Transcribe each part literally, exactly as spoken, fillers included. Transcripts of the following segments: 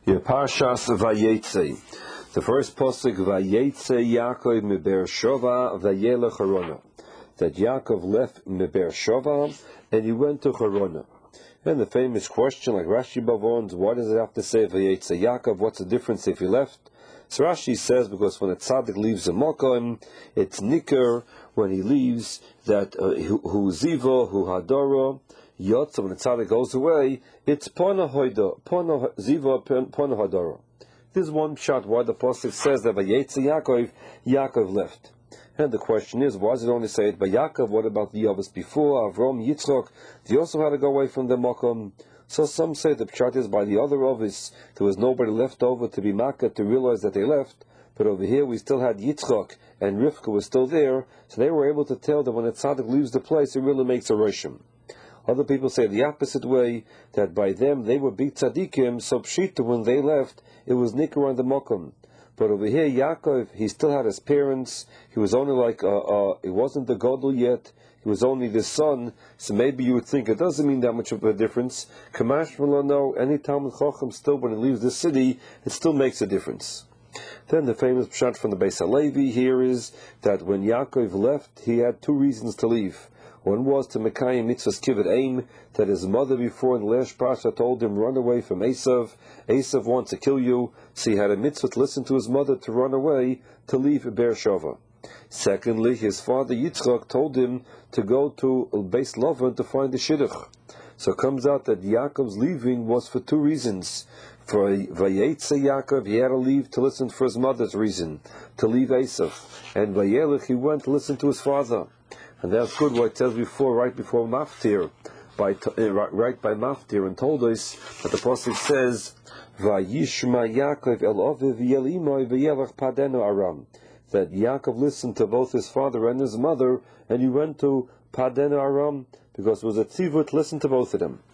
Parshas Vayetze. The first pasuk, Vayetze Yaakov miBeer Sheva vayelech Harana. That Yaakov left miBeer Sheva and he went to Harana. And the famous question, like Rashi Bavons, why does it have to say Vayetze Yaakov? What's the difference if he left? So Rashi says because when a tzaddik leaves a makom, it's nicker when he leaves that uh, hu ziva hu hadara. Yotza, when the tzaddik goes away, it's pona hoida, pona ziva, pona hadara. This is one shot why the pasuk says that Vayetze Yaakov, Yaakov left. And the question is, why does it only say it by Yaakov? What about the others before, Avram, Yitzchak? They also had to go away from the makom. So some say the pshat is by the other others, there was nobody left over to be makkah to realize that they left. But over here we still had Yitzchak and Rivka was still there, so they were able to tell that when a tzaddik leaves the place, it really makes a rishim. Other people say the opposite way, that by them they were big tzaddikim, so pshita when they left, it was nikar on the mokum. But over here, Yaakov, he still had his parents, he was only like, uh, uh, he wasn't the Godel yet, he was only the son, so maybe you would think it doesn't mean that much of a difference. Kamash will know, any Talmud Chacham still, when he leaves the city, it still makes a difference. Then the famous pshat from the Beis Halevi here is, that when Yaakov left, he had two reasons to leave. One was to Mekayim mitzvahs kibbut aim, that his mother before in the last parsha told him, run away from Esav. Esav wants to kill you, so he had a mitzvah to listen to his mother to run away, to leave Beer Sheva. Secondly, his father Yitzchak told him to go to Beis Lavan to find the shidduch. So it comes out that Yaakov's leaving was for two reasons. For Vayetze Yaakov, he had to leave to listen for his mother's reason, to leave Esav. And Vayelech, he went to listen to his father. And that's good what it tells before, right before Maftir, by uh, right by Maftir, and told us that the pasuk says, "Vayishma Yaakov el Aviv v'el Imoi v'yelach Padenu Aram." That Yaakov listened to both his father and his mother, and he went to Padenu Aram because it was a tzivut to listen to both of them.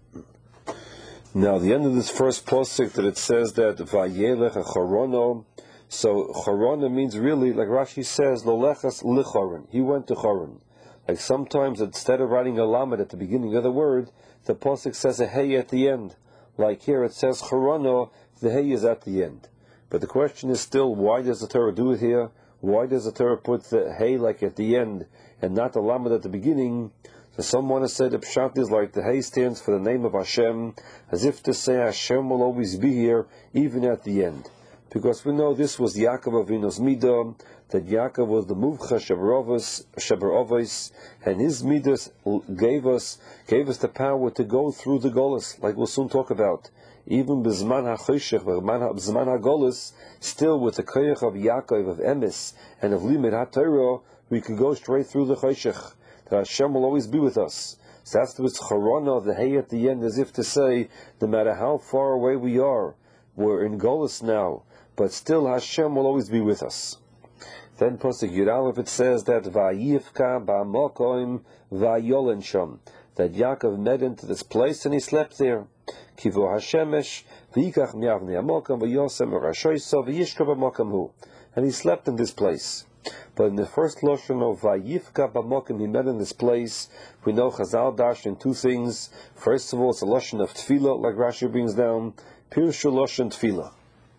Now, the end of this first pasuk that it says that Vayelech Chorono. So Chorona means really, like Rashi says, Lolechas lichoron. He went to Choron. Like sometimes instead of writing a lamed at the beginning of the word, the pasuk says a hey at the end. Like here it says Chorono, the hey is at the end. But the question is still, why does the Torah do it here? Why does the Torah put the hey like at the end and not the lamed at the beginning? So some want to say the pshat is like the hey stands for the name of Hashem, as if to say Hashem will always be here even at the end. Because we know this was Yaakov Avinu's midah, that Yaakov was the muvcha shabarovos, and his midas gave us gave us the power to go through the golus, like we'll soon talk about. Even b'zman ha'choshech, b'zman ha'golus, still with the koyach of Yaakov of emes and of limud ha'torah, we can go straight through the choshech. That Hashem will always be with us. So that's the charana, the hay at the end, as if to say, no matter how far away we are, we're in golus now, but still Hashem will always be with us. Then pasuk Yud Aleph it says that Vayivka ba'makom vayolen sham, that Yaakov met into this place and he slept there. Kivo Hashemesh v'yikach mi'avnei ha'makom v'yosem v'rashoyso v'yishka b'makom hu, and he slept in this place. But in the first lashon of Vayivka b'makom, he met in this place. We know Chazal dash in two things. First of all, it's a lashon of tefillah, like Rashi brings down. Pirshu lashon tefillah.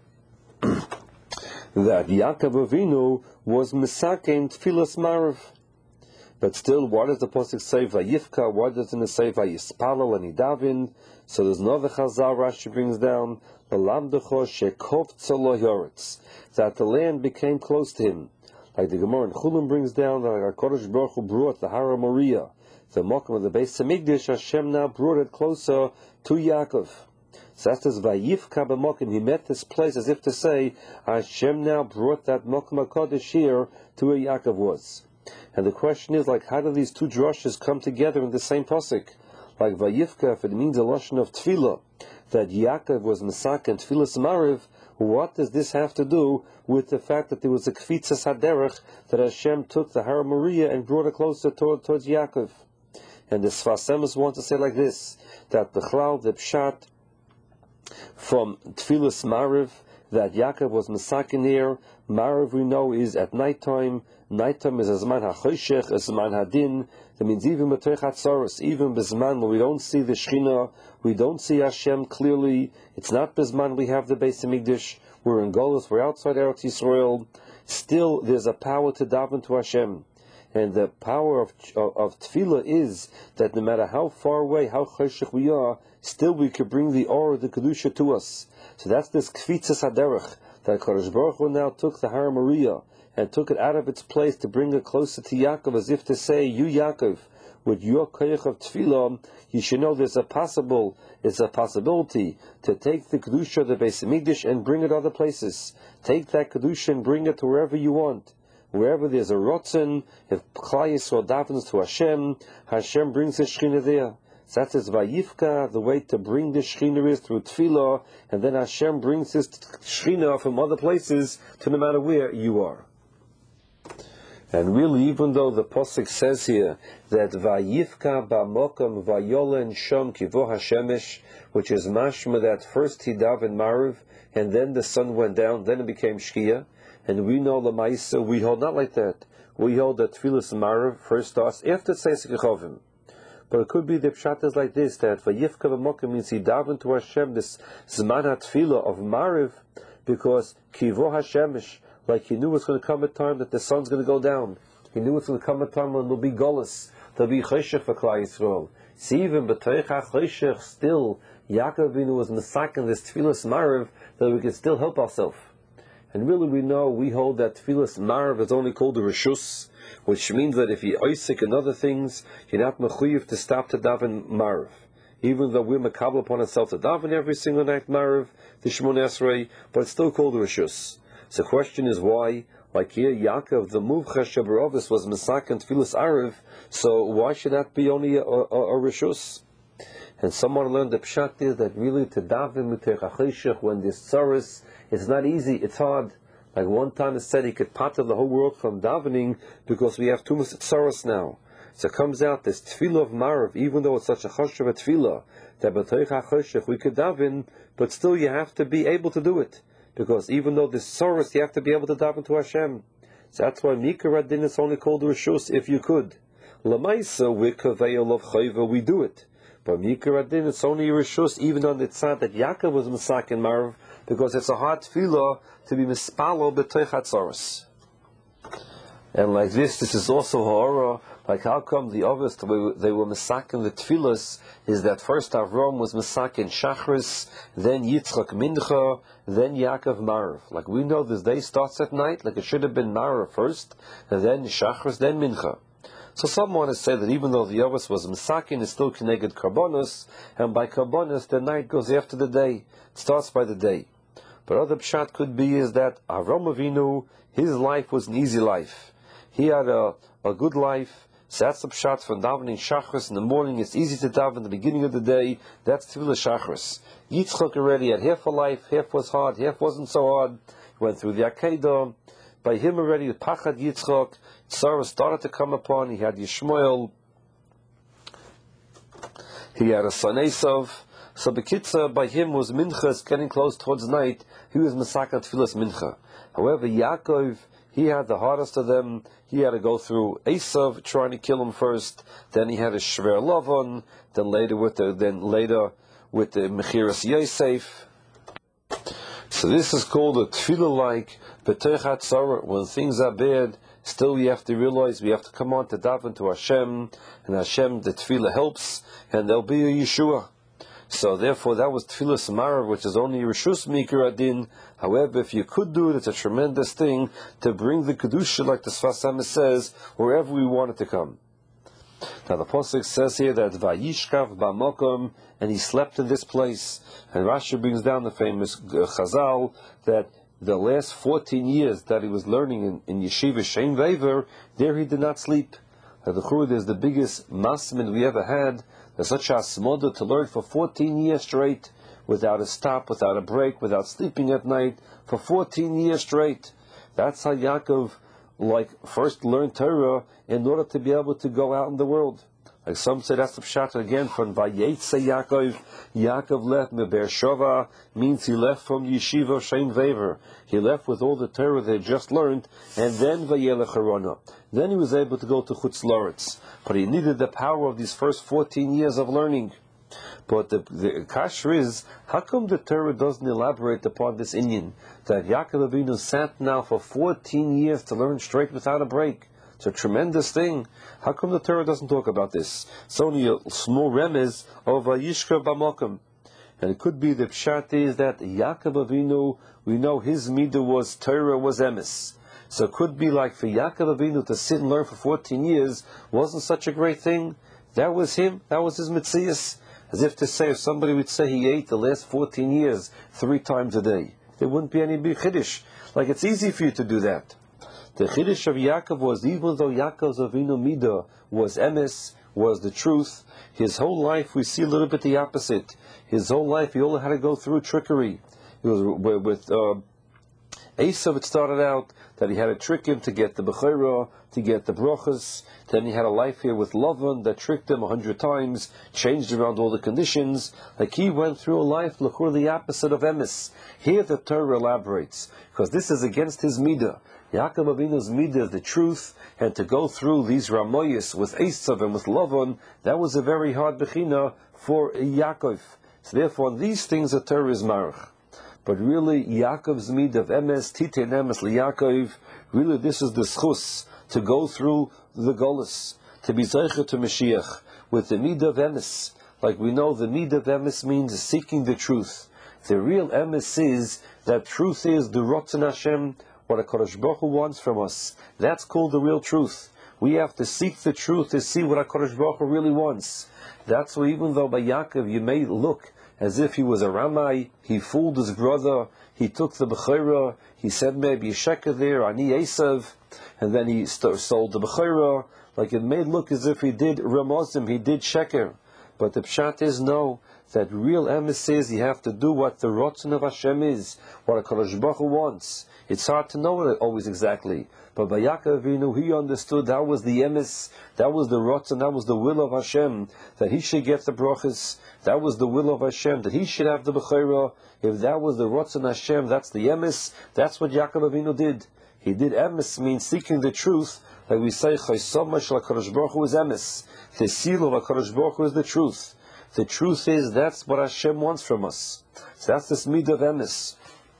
That Yaakov Avinu was misakein tefillas marav. But still, why does the pasuk say Vayivka? Why doesn't it say Vayispalal and Idavin? So there's another Chazal Rashi brings down L'lamdecho shekovtza lo yoretz, that the land became close to him. Like the Gemara in Chulin brings down that HaKadosh Baruch Hu brought the Hara Moriah, the Mokum of the Beis Hamikdash. Hashem now brought it closer to Yaakov. So that says Vayivka b'mokim, he met this place as if to say, Hashem now brought that Mokum HaKadosh here to where Yaakov was. And the question is, like, how do these two drushes come together in the same pasuk? Like Vayivka, if it means a lashon of tefillah, that Yaakov was Mesak and Tefillas Mariv, what does this have to do with the fact that there was a Kfitzas Haderech, that Hashem took the Hara Moriah and brought it closer toward, towards Yaakov? And the Sfas Emes want to say like this, that the Chlal, the Pshat, from Tefillas Mariv, that Yaakov was Mesakin here. Marav we know is at nighttime. Nighttime is a Zman HaChoshech, a Zman Hadin. That means even B'toich HaTzoros, even B'zman when we don't see the Shechina, we don't see Hashem clearly. It's not B'zman we have the Beis Hamikdash. We're in Golus, we're outside Eretz Yisrael. Still, there's a power to daven to Hashem. And the power of, of, of Tefillah is that no matter how far away, how Choshech we are, still we could bring the aura of the Kedusha to us. So that's this Kfitzas HaDerech, that Kadosh Baruch Hu now took the Har Moriah and took it out of its place to bring it closer to Yaakov, as if to say, you Yaakov, with your koyach of Tefillah, you should know there's a possible, it's a possibility to take the Kedusha of the Beis Hamikdash and bring it other places. Take that Kedusha and bring it to wherever you want. Wherever there's a rotzen, if Klal Yisrael davens to Hashem, Hashem brings the Shechina there. So that's his Vayifka, the way to bring the Shechina is through Tefillah, and then Hashem brings his Shechina from other places to no matter where you are. And really, even though the Pasuk says here that Vayifka ba'mokom vayolen shom kivo hashemesh, which is mashma that first he davened Mariv, and then the sun went down, then it became Shkia. And we know the Maisa, we hold not like that. We hold that Tfilas Mariv first starts after Tzeis Kechovim. But it could be the Pshat is like this, that Vayifka b'mokom means he davened to Hashem this Zman HaTfilah of Mariv, because Kivo HaShemesh, like he knew it's going to come a time that the sun's going to go down. He knew it's going to come a time when there'll be Golus, there'll be Choshech for Klal Yisrael. See, even B'toich HaChoshech, still, Yaakov Avinu was Mesakin this Tfilas Mariv, that we can still help ourselves. And really we know, we hold that Tfilas Mariv is only called a Rishus, which means that if you Isaac and other things, you're not Mechuyev to stop to daven Mariv. Even though we're Makabel upon ourselves to daven every single night Mariv, the Shemon Esrei, but it's still called a Rishus. So the question is why, like here, Yaakov, the Muvcha Shebarovis was Mesakin Tfilas Ariv, so why should that be only a, a, a Rishus? And someone learned the Pshat is that really to daven B'toich HaChoshech when there's tzaros, it's not easy, it's hard. Like one time it said he could pater the whole world from davening because we have too much tzaros now. So it comes out this Tefillah of Mariv, even though it's such a chashuv Tefillah, that B'toich HaChoshech we could daven, but still you have to be able to do it. Because even though there's tzaros, you have to be able to daven to Hashem. So that's why Mikra Adin is only called a Rishus if you could. Lamaisa, we Kaveil of Chayva, we do it. But Mikra Adin, it's only a Rishus, even on the tzad that Yaakov was Mesakin Mariv, because it's a hard tefillah to be mispalo b'toich hatzaros. And like this, this is also ha'ora. Like how come the others, they were Mesakin the tefillahs, is that first Avram was Mesakin Shachris, then Yitzchak Mincha, then Yaakov Mariv. Like we know this day starts at night, like it should have been Mariv first, and then Shachris, then Mincha. So some want to say that even though the others was Mesakin, it's still connected Karbonos, and by Karbonos the night goes after the day. It starts by the day. But other pshat could be is that Avram Avinu, his life was an easy life. He had a, a good life. So that's the pshat from davening Shachris in the morning. It's easy to daven in the beginning of the day. That's Tefillah Shachris. Yitzchak already had half a life. Half was hard. Half wasn't so hard. He went through the Akedah. By him already, Pachad Yitzchak, Sarah started to come upon. He had Yishmael. He had a son Esav. So Bekitza, by him was Mincha, getting close towards night. He was Mesakin Tfilas Mincha. However, Yaakov, he had the hardest of them. He had to go through Esav, trying to kill him first. Then he had a Shver Lavon. Then later with the then later with the Mechiras Yosef. So this is called a Tfilah like B'toich HaTzara. When things are bad, still we have to realize we have to come on to daven to Hashem, and Hashem the Tfilah helps, and there'll be a Yeshua. So therefore, that was Tfilas Mariv, which is only Rishus Mikra Adin. However, if you could do it, it's a tremendous thing to bring the Kedusha, like the Sfas Emes says, wherever we want it to come. Now the Pasuk says here that Vayishkav Ba'mokom, and he slept in this place. And Rashi brings down the famous Chazal that the last fourteen years that he was learning in, in Yeshiva Shein Vever, there he did not sleep. Now the Churud is the biggest masmin we ever had. There's such a smoda to learn for fourteen years straight, without a stop, without a break, without sleeping at night, for fourteen years straight. That's how Yaakov, like, first learned Torah in order to be able to go out in the world. Like some say that's the pshat again from Vayetze Yaakov. Yaakov left Meber Shova, means he left from Yeshiva Shein Vever. He left with all the Torah they had just learned, and then Vayelech Harana. Then he was able to go to Chutz Laretz. But he needed the power of these first fourteen years of learning. But the, the kasher is, how come the Torah doesn't elaborate upon this inyan, that Yaakov Avinu sat now for fourteen years to learn straight without a break? It's a tremendous thing. How come the Torah doesn't talk about this? It's only a small remez of Vayishka B'Makom. And it could be the pshat is that Yaakov Avinu, we know his midah was Torah, was emes. So it could be like for Yaakov Avinu to sit and learn for fourteen years wasn't such a great thing. That was him. That was his mitzias. As if to say, if somebody would say he ate the last fourteen years three times a day, there wouldn't be any big chiddush. Like it's easy for you to do that. The chiddush of Yaakov was, even though Yaakov's Avinu midah was emes, was the truth, his whole life we see a little bit the opposite. His whole life he only had to go through trickery. It was with uh, Esav. It started out that he had to trick him to get the bechira, to get the brachas. Then he had a life here with Lavan that tricked him a hundred times, changed around all the conditions. Like he went through a life, l'chur, the opposite of emes. Here the Torah elaborates, because this is against his midah. Yaakov Avinu's midah is the truth, and to go through these ramoyas with Esav and with Lavan, that was a very hard bechina for Yaakov. So therefore, on these things the Torah is marach. But really, Yaakov's midah of emes, titein emes liYaakov, really this is the schus, to go through the golus, to be zeicher to Mashiach, with the midah of emes. Like we know, the midah of emes means seeking the truth. The real emes is that truth is the Ratzon Hashem, what a HaKadosh Baruch Hu wants from us. That's called the real truth. We have to seek the truth to see what HaKadosh Baruch Hu really wants. That's why even though by Yaakov you may look as if he was a Ramai, he fooled his brother, he took the Bechira, he said maybe a sheker there, Ani Esav, and then he st- sold the Bechira, like it may look as if he did Ramozim, he did sheker. But the pshat is no, that real emes is you have to do what the Ratzon of Hashem is, what HaKadosh Baruch Hu wants. It's hard to know it always exactly. But by Yaakov Avinu, he understood that was the emes, that was the Ratzon, that was the will of Hashem, that he should get the brachas. That was the will of Hashem, that he should have the bechira. If that was the Ratzon Hashem, that's the emes. That's what Yaakov Avinu did. He did emes, means seeking the truth. Like we say, Chaysoma shel HaKadosh Baruch Hu is emes. The seal of HaKadosh Baruch Hu is the truth. The truth is, that's what Hashem wants from us. So that's this midah of emes.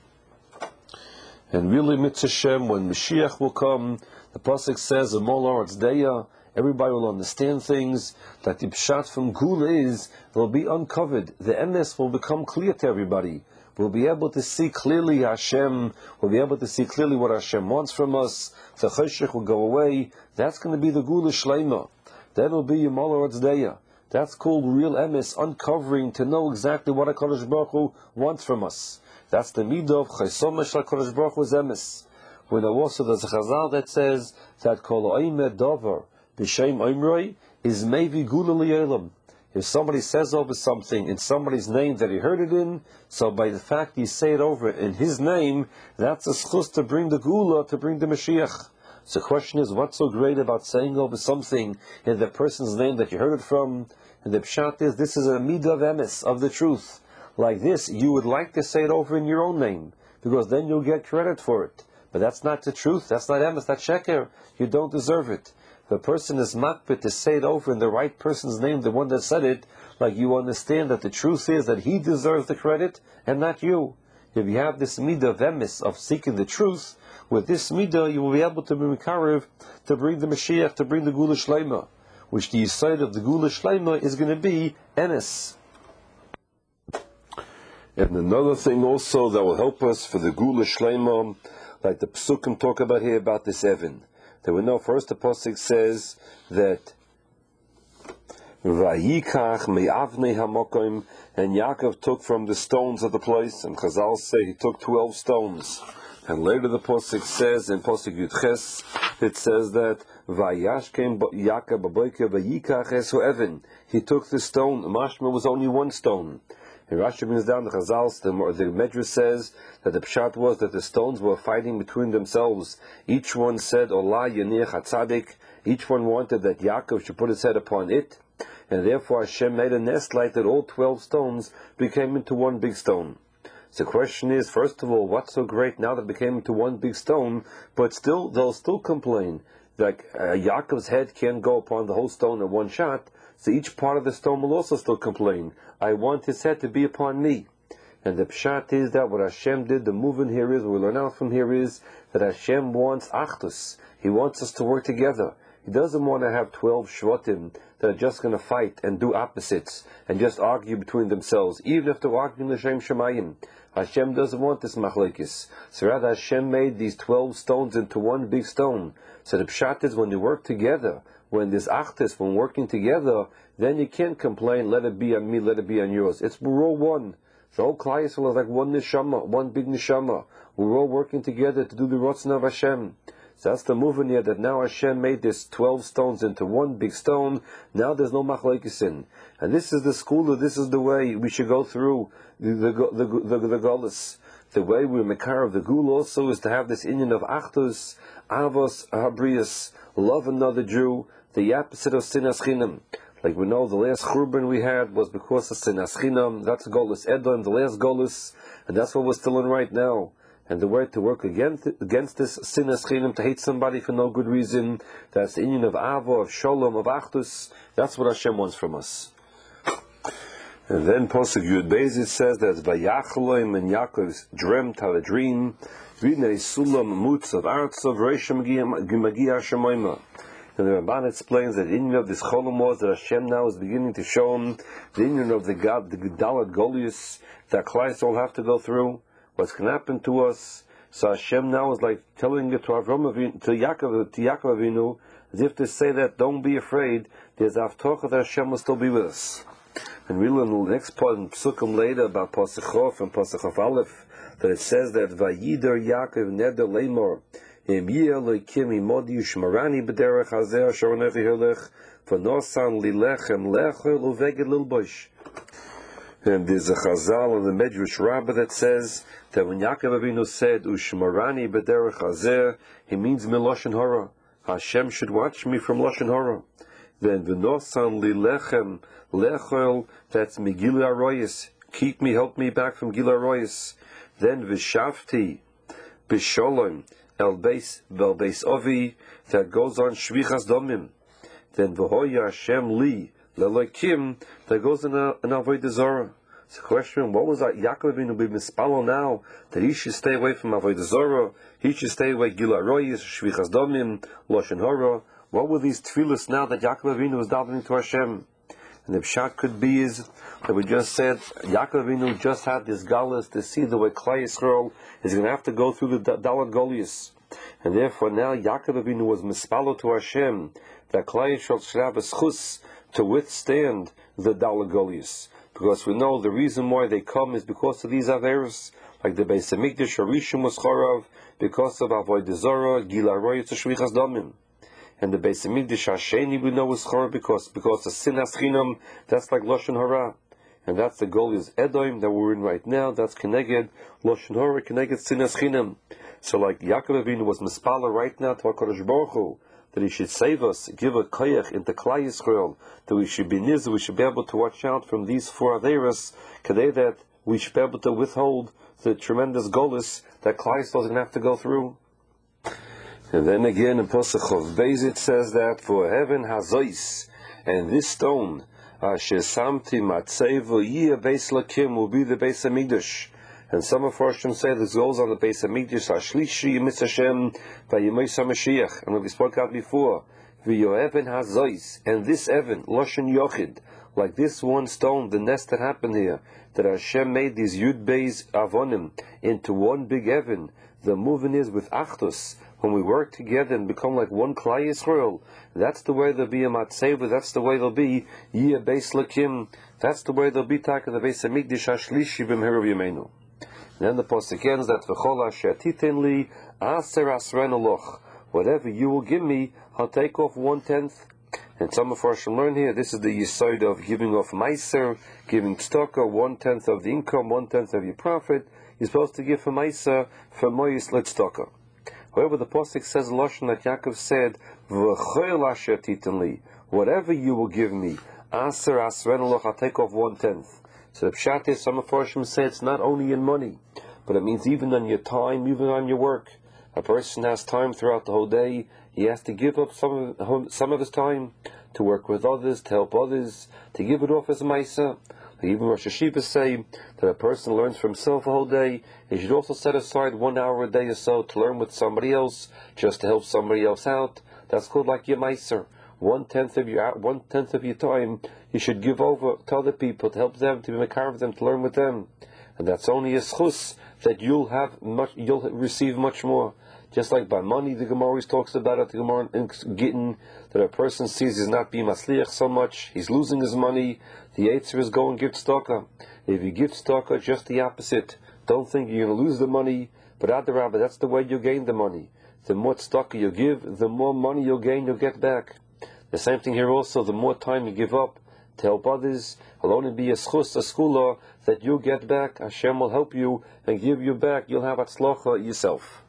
And really, mitzvah Hashem, when Mashiach will come, the pasuk says, "Amol Aretz Deya," everybody will understand things. That the pshat from Gula is, they'll be uncovered. The emes will become clear to everybody. We'll be able to see clearly Hashem. We'll be able to see clearly what Hashem wants from us. The cheshech will go away. That's going to be the Gula Shleima. That will be Amol Aretz Deya. That's called real emes, uncovering to know exactly what HaKadosh Baruch Hu wants from us. That's the midah of Chaysoma shel HaKadosh Baruch Hu is emes. We know also there's a chazal that says that kol oimed davar b'shem oimroi is maybe gula li'olam. If somebody says over something in somebody's name that he heard it in, so by the fact you say it over in his name, that's a schus to bring the gula, to bring the Mashiach. So the question is, what's so great about saying over something in the person's name that you heard it from? And the pshat is, this is a midah of emes, of the truth. Like this, you would like to say it over in your own name, because then you'll get credit for it. But that's not the truth, that's not emes, that's sheker. You don't deserve it. The person is makpid to say it over in the right person's name, the one that said it, like you understand that the truth is that he deserves the credit, and not you. If you have this midah of emes, of seeking the truth, with this midah you will be able to be mikarev, to bring the Mashiach, to bring the Gula Shleima, which the side of the Gula Shleima is going to be emes. And another thing also that will help us for the Gula Shleima, like the Psukim talk about here, about this Evan. That we know first the Pasuk says that Vayikach me'avnei hamokim, and Yaakov took from the stones of the place, and Chazal say he took twelve stones. And later the Pasuk says, in Pasuk Yudches, it says that Vayashkem Yaakov b'boker vayikach esu Evan. He took the stone, Mashma was only one stone. And Rashi brings down the Chazals, the, the Medrash says that the pshat was that the stones were fighting between themselves. Each one said, Olah Yanich HaTzadik. Each one wanted that Yaakov should put his head upon it. and therefore Hashem made a nest like that. All twelve stones became into one big stone. So the question is, first of all, what's so great now that it became into one big stone? But still, they'll still complain. Like uh, Yaakov's head can't go upon the whole stone in one shot, so each part of the stone will also still complain. I want his head to be upon me. And the pshat is that what Hashem did, the movement here is, what we learn out from here is, that Hashem wants achdus. He wants us to work together. He doesn't want to have twelve shvatim that are just going to fight and do opposites and just argue between themselves, even if they're arguing l'shem shemayim. Hashem doesn't want this machlekes. So rather Hashem made these twelve stones into one big stone. So the pshat is, when you work together, when there's achdus, when working together, then you can't complain, let it be on me, let it be on yours. It's we're all one. The whole Klal Yisrael is like one neshama, one big neshama. We're all working together to do the Ratzon of Hashem. So that's the movement here, that now Hashem made this twelve stones into one big stone. Now there's no machlokes in. And this is the school, this is the way we should go through the the the, the, the, the Golus. The way we Mekar of the Gul also is to have this union of Achdus, Avos, Habrius, love another Jew, the opposite of Sinas Chinam. Like we know, the last Churban we had was because of Sinas Chinam. That's Golus Edom, the last Golus, and that's what we're still in right now. And the way to work against against this Sinas Chinam, to hate somebody for no good reason, that's the union of Avo, of Shalom, of Achdus. That's what Hashem wants from us. And then Posuk Yud Beis, it says that Vayachaloim and Yaakov dreamt, had a dream, V'nei Sulam Mutz of Artzav Reisham Gimagia Shemoima. And the Ramban explains that the union of this Cholom was that Hashem now is beginning to show him the union of the God, the Gedalat Golius, that Klal Yisrael have to go through, what's going to happen to us. So Hashem now is like telling it to Avram Avinu, to Yaakov, to Yaakov Avinu, as if to say that don't be afraid, there's Avtocha that Hashem will still be with us. And we learn the next part in Psukim later about Pasuk Chof and Pasuk Chof Aleph, that it says that Vayider Yaakov Neder Lemor, Im Yelokim Imodi Ushmarani B'derech Hazer Sharonechi Hilech V'nosan Lilechem Lechel Uveged Lilbosh. And there's a Chazal in the Medrash Rabbah that says that when Yaakov Avinu said Ushmarani B'derech Hazer, he means Miloshen Hora. Hashem should watch me from Loshen Hora. Then V'nosan Lilechem Lechel, that's Megillah Aroyis. Keep me, help me back from Gila Aroyis. Then V'shavti B'sholem El Beis Vel Beis Ovi, that goes on Shvichas Domim. Then V'hoya Hashem Li Lelokim, that goes in an Avodah Zarah. It's a question: what was that Yaakov Avinu be mispalo now that he should stay away from Avodah Zarah? He should stay away Gila Aroyis, Shvichas Domim, Loshen Hora. What were these tefillos now that Yaakov Avinu was davening to Hashem? And the pshat could be is that we just said Yaakov Avinu just had this galus to see the way Klal Yisrael is going to have to go through the Dalat Golius, and therefore now Yaakov Avinu was mispalo to Hashem that Klal Yisrael should have a schus to withstand the Dalat Golius, because we know the reason why they come is because of these averos, like the Beis Hamikdash Harishim was chorav because of Avodah Zarah, Gila Aroyis, Shvichas Domim. And the Beis Hamikdash Hasheni we know is chor because because the Sinas Chinam, that's like Loshen Hora, and that's the goal is Edom that we're in right now. That's Keneged Loshen Hora, Keneged Sinas Chinam. So like Yaakov Avinu was mispala right now to HaKadosh Baruch Hu, that he should save us, give a koyach into Klal Yisrael, that we should be niz, we should be able to watch out from these four averos, kadei that we should be able to withhold the tremendous golus that Klal Yisrael is going to have to go through. And then again in Pasuk Chof Beis it says that for heaven hazois, and this stone asher samti matzevo yeh beis lakim will be the Beis Hamikdash. And some of Farshim say this goes on the Beis Hamikdash Hashlishi Yimitz Hashem Vayimos HaMashiach. And we spoke out before, v'yoheven hazois, and this Evan Loshen Yochid, like this one stone, the nest that happened here, that Hashem made these Yud Beis Avonim into one big Evan. The movement is with Achdus. When we work together and become like one Klal Yisrael, that's the way there'll be a Matzeva, that's the way there'll be Yeh Beis Lakim, that's the way there'll be Taka the Beis Hamikdash Hashlishi B'meherav Yameinu. Then the Pasuk ends that V'chol asher titen li aser asren aloch, whatever you will give me, I'll take off one tenth. And some of us should learn here, this is the yesod of giving off meiser, giving tzedakah, one tenth of the income, one tenth of your profit. You're supposed to give for meiser, for mois letzedakah. However, the Pasuk says Lashon that Yaakov said, V'chol asher titen li, whatever you will give me, Aser Asrenoloch, I'll take off one tenth. So the pshat is, some of Farshim say it's not only in money, but it means even on your time, even on your work. A person has time throughout the whole day. He has to give up some of, some of his time to work with others, to help others, to give it off as a maisa. Like even Rosh Hashiva say that a person learns for himself a whole day. He should also set aside one hour a day or so to learn with somebody else, just to help somebody else out. That's called like your meiser. One tenth of your one tenth of your time you should give over to other people to help them, to be mekar of them, to learn with them, and that's only a schus that you'll have much, you'll receive much more. Just like by money, the Gemara always talks about it. The Gemara in Gittin, that a person sees he's not being masliach so much, he's losing his money. The Yetzer is go and give tzedakah. If you give tzedakah, just the opposite. Don't think you're going to lose the money, but adarabah, that's the way you gain the money. The more tzedakah you give, the more money you'll gain, you'll get back. The same thing here also. The more time you give up to help others, it'll only be a schus, a skula that you get back. Hashem will help you and give you back. You'll have atzlocha yourself.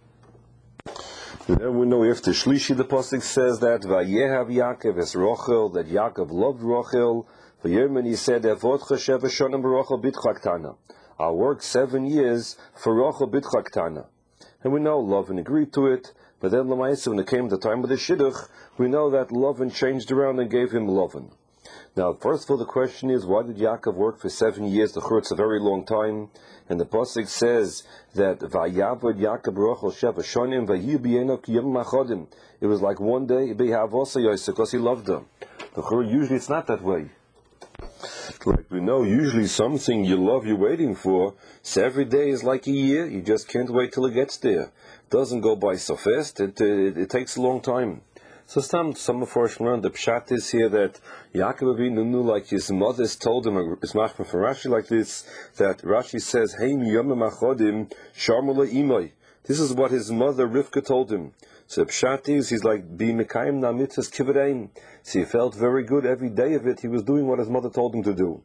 And then we know if the Shlishi, the pasuk says that Vayehav Yaakov es Rochel, that Yaakov loved Rochel. For Yerman he said, Avotcha sheva shonim b'Rochel bitcha ktana. I'll work seven years for Rochel bitcha ktana. And we know Lavan agreed to it. But then Lamaisa, when it came to the time of the Shidduch, we know that Lavan changed around and gave him Lavan. Now, first of all, the question is, why did Yaakov work for seven years? The Chur's a very long time. And the pasuk says that Vayavod Yaakov Rochel Sheva Shonim Vayi B'Yenov Ki Yom Machodim. It was like one day B'Havasa Yosef because he loved them. The Chur, usually it's not that way. Like we know, usually something you love, you're waiting for. So every day is like a year. You just can't wait till it gets there. It doesn't go by so fast. It it, it takes a long time. So some some of us learn the pshat is here that Yaakov Avinu knew, like his mother's told him, it's machma for Rashi like this, that Rashi says, "Hey miyom machodim sharmula imay." This is what his mother Rivka told him. So the pshat is, he's like be mekayim na mitzvahs kivarein. So he felt very good every day of it. He was doing what his mother told him to do.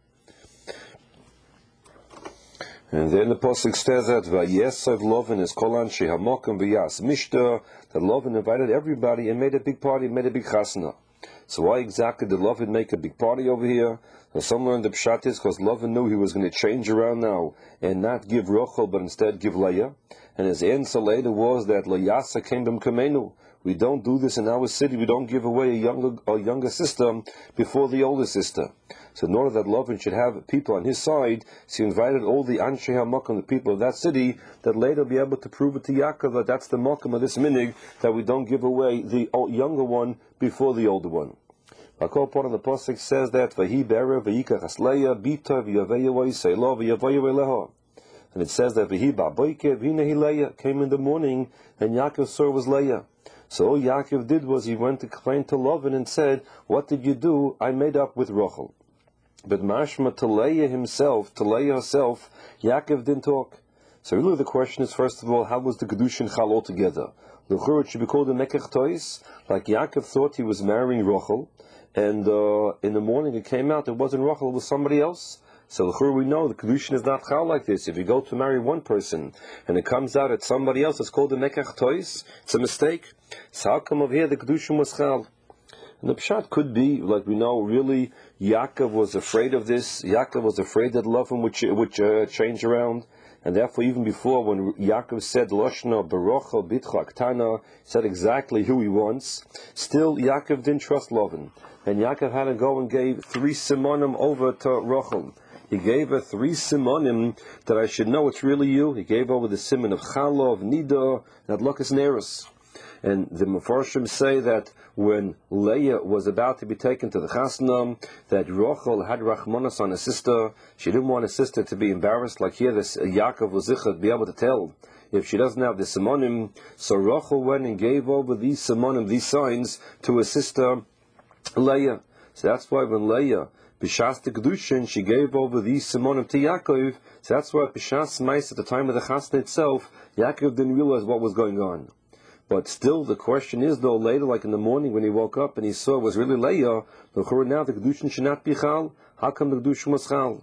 And then the pasuk says that Vayesav Lavan is kolan shehamokim v'yas mishta, that Lavan invited everybody and made a big party, made a big chasna. So why exactly did Lavan make a big party over here? And some learned the pshat is because Lavan knew he was going to change around now and not give Rochel but instead give Leah. And his answer later was that Layasa came from Kamenu. We don't do this in our city. We don't give away a younger, a younger sister before the older sister. So in order that Lavan should have people on his side, so he invited all the Anshe HaMakom, the people of that city, that later be able to prove it to Yaakov that that's the Makom of this minig, that we don't give away the younger one before the older one. Part of the pasuk says that Vahi Bera Vayikach Asleya Bita V'Yaveya V'Yisela V'Yavayu Eleha. And it says that Vahi Ba'Boike V'Hina Hileya came in the morning and Yaakov saw it was Leah. So all Yaakov did was he went to complain to Lavan and said, "What did you do? I made up with Rochel." But mashma to Leah himself, to Leah herself, Yaakov didn't talk. So really the question is, first of all, how was the Kedushin Chal altogether? L'chur, it should be called a Mekach Tois. Like Yaakov thought he was marrying Rochel, and uh, in the morning it came out it wasn't Rochel, it was somebody else. So l'chur, we know the Kedushin is not Chal like this. If you go to marry one person and it comes out it's somebody else, it's called a Mekach Tois. It's a mistake. So how come over here the Kedushin was Chal? And the pshat could be, like we know, really Yaakov was afraid of this. Yaakov was afraid that Lavan would, ch- would uh, change around. And therefore, even before, when Yaakov said, Loshna Barochel Bitcha Ktana, said exactly who he wants, still Yaakov didn't trust Lavan. And Yaakov had to go and gave three simonim over to Rochel. He gave her three simonim that I should know it's really you. He gave over the simon of Chala, of Nida, and Adlokas Neros. And the Mefarshim say that when Leah was about to be taken to the Chasna, that Rochel had Rachmanas on her sister. She didn't want her sister to be embarrassed, like here this Yaakov was to be able to tell if she doesn't have the Simonim. So Rochel went and gave over these Simonim, these signs, to her sister Leah. So that's why when Leah B'shas the Kedushin, she gave over these Simonim to Yaakov. So that's why B'shas Mais, at the time of the Chasna itself, Yaakov didn't realize what was going on. But still, the question is, though, later, like in the morning when he woke up and he saw it was really Leah, now the Kedushin should not be Chal. How come the Kedushin was Chal?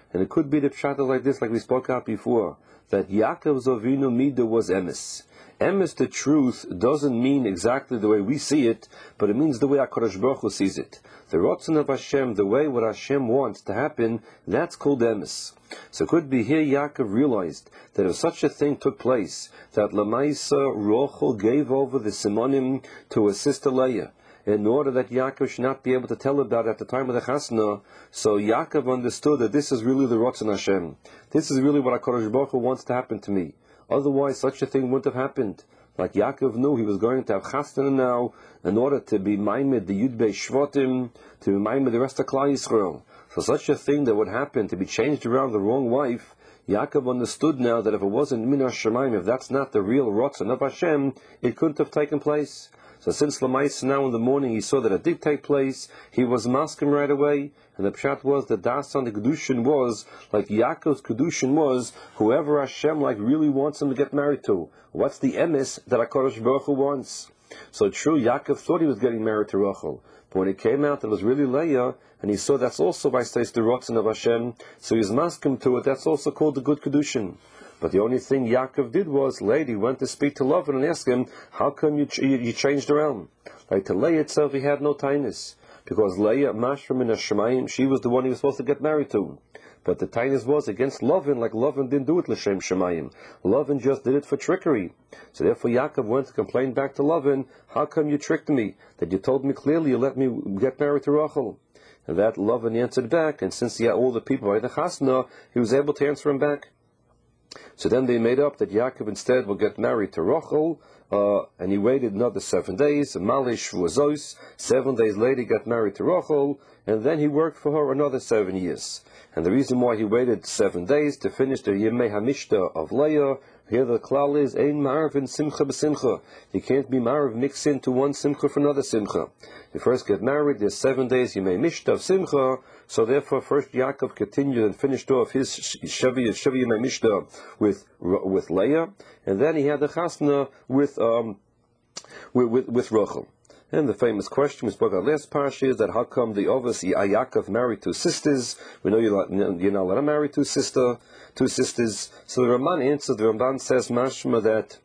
And it could be the pshat like this, like we spoke out before, that Yaakov's Avinu Mida was emes. Emes, the truth, doesn't mean exactly the way we see it, but it means the way HaKadosh Baruch Hu sees it. The Ratzon of Hashem, the way what Hashem wants to happen, that's called emes. So it could be here Yaakov realized that if such a thing took place, that Lamaisa Rochel gave over the Simonim to his sister Leah, in order that Yaakov should not be able to tell about it at the time of the Chasna. So Yaakov understood that this is really the Ratzon Hashem. This is really what HaKadosh Baruch Hu wants to happen to me. Otherwise, such a thing wouldn't have happened. Like Yaakov knew he was going to have Chasna now, in order to be Maimed the Yudbei Shvatim, to be Maimed the rest of Klal Yisrael. For such a thing that would happen, to be changed around the wrong wife, Yaakov understood now that if it wasn't Min HaShamayim, if that's not the real Ratzon of Hashem, it couldn't have taken place. So since Lamais now in the morning he saw that it did take place, he was masking right away, and the pshat was that Dasan the Kedushin was, like Yaakov's Kedushin was, whoever Hashem like really wants him to get married to. What's the emes that HaKadosh Baruch Hu wants? So true, Yaakov thought he was getting married to Rachel, but when it came out it was really Leah, and he saw that's also by states the Ratzon of Hashem, so he's masking to it, that's also called the good Kedushin. But the only thing Yaakov did was, lady went to speak to Lavan and ask him, how come you, ch- you, you changed around? Like to Leah itself, he had no tainus, because Leah, Mashra min HaShemayim, she was the one he was supposed to get married to. But the tainus was against Lavan, like Lavan didn't do it l'shem Shemayim. Lavan just did it for trickery. So therefore Yaakov went to complain back to Lavan, how come you tricked me? That you told me clearly you let me get married to Rachel. And that Lavan answered back, and since he had all the people by the Chasna, he was able to answer him back. So then they made up that Yaakov instead will get married to Rachel, uh, and he waited another seven days, Malish Vuzos, seven days later he got married to Rachel, and then he worked for her another seven years. And the reason why he waited seven days to finish the Yemei HaMishta of Leah, here the klal is, Ein Ma'arv in Simcha b'Simcha. You can't be Ma'arv mixed into one Simcha for another Simcha. You first get married, there's seven days Yemei Mishta of Simcha, so therefore first Yaakov continued and finished off his Shavi Shavi Yemei Mishta with, with Leah, and then he had the Chasna with, um, with, with, with Rachel. And the famous question we spoke about last parsha is that how come the Ovos Yaakov married two sisters? We know you're not, you're not allowed to marry two sister, two sisters. So the Ramban answers. The Ramban says mashma that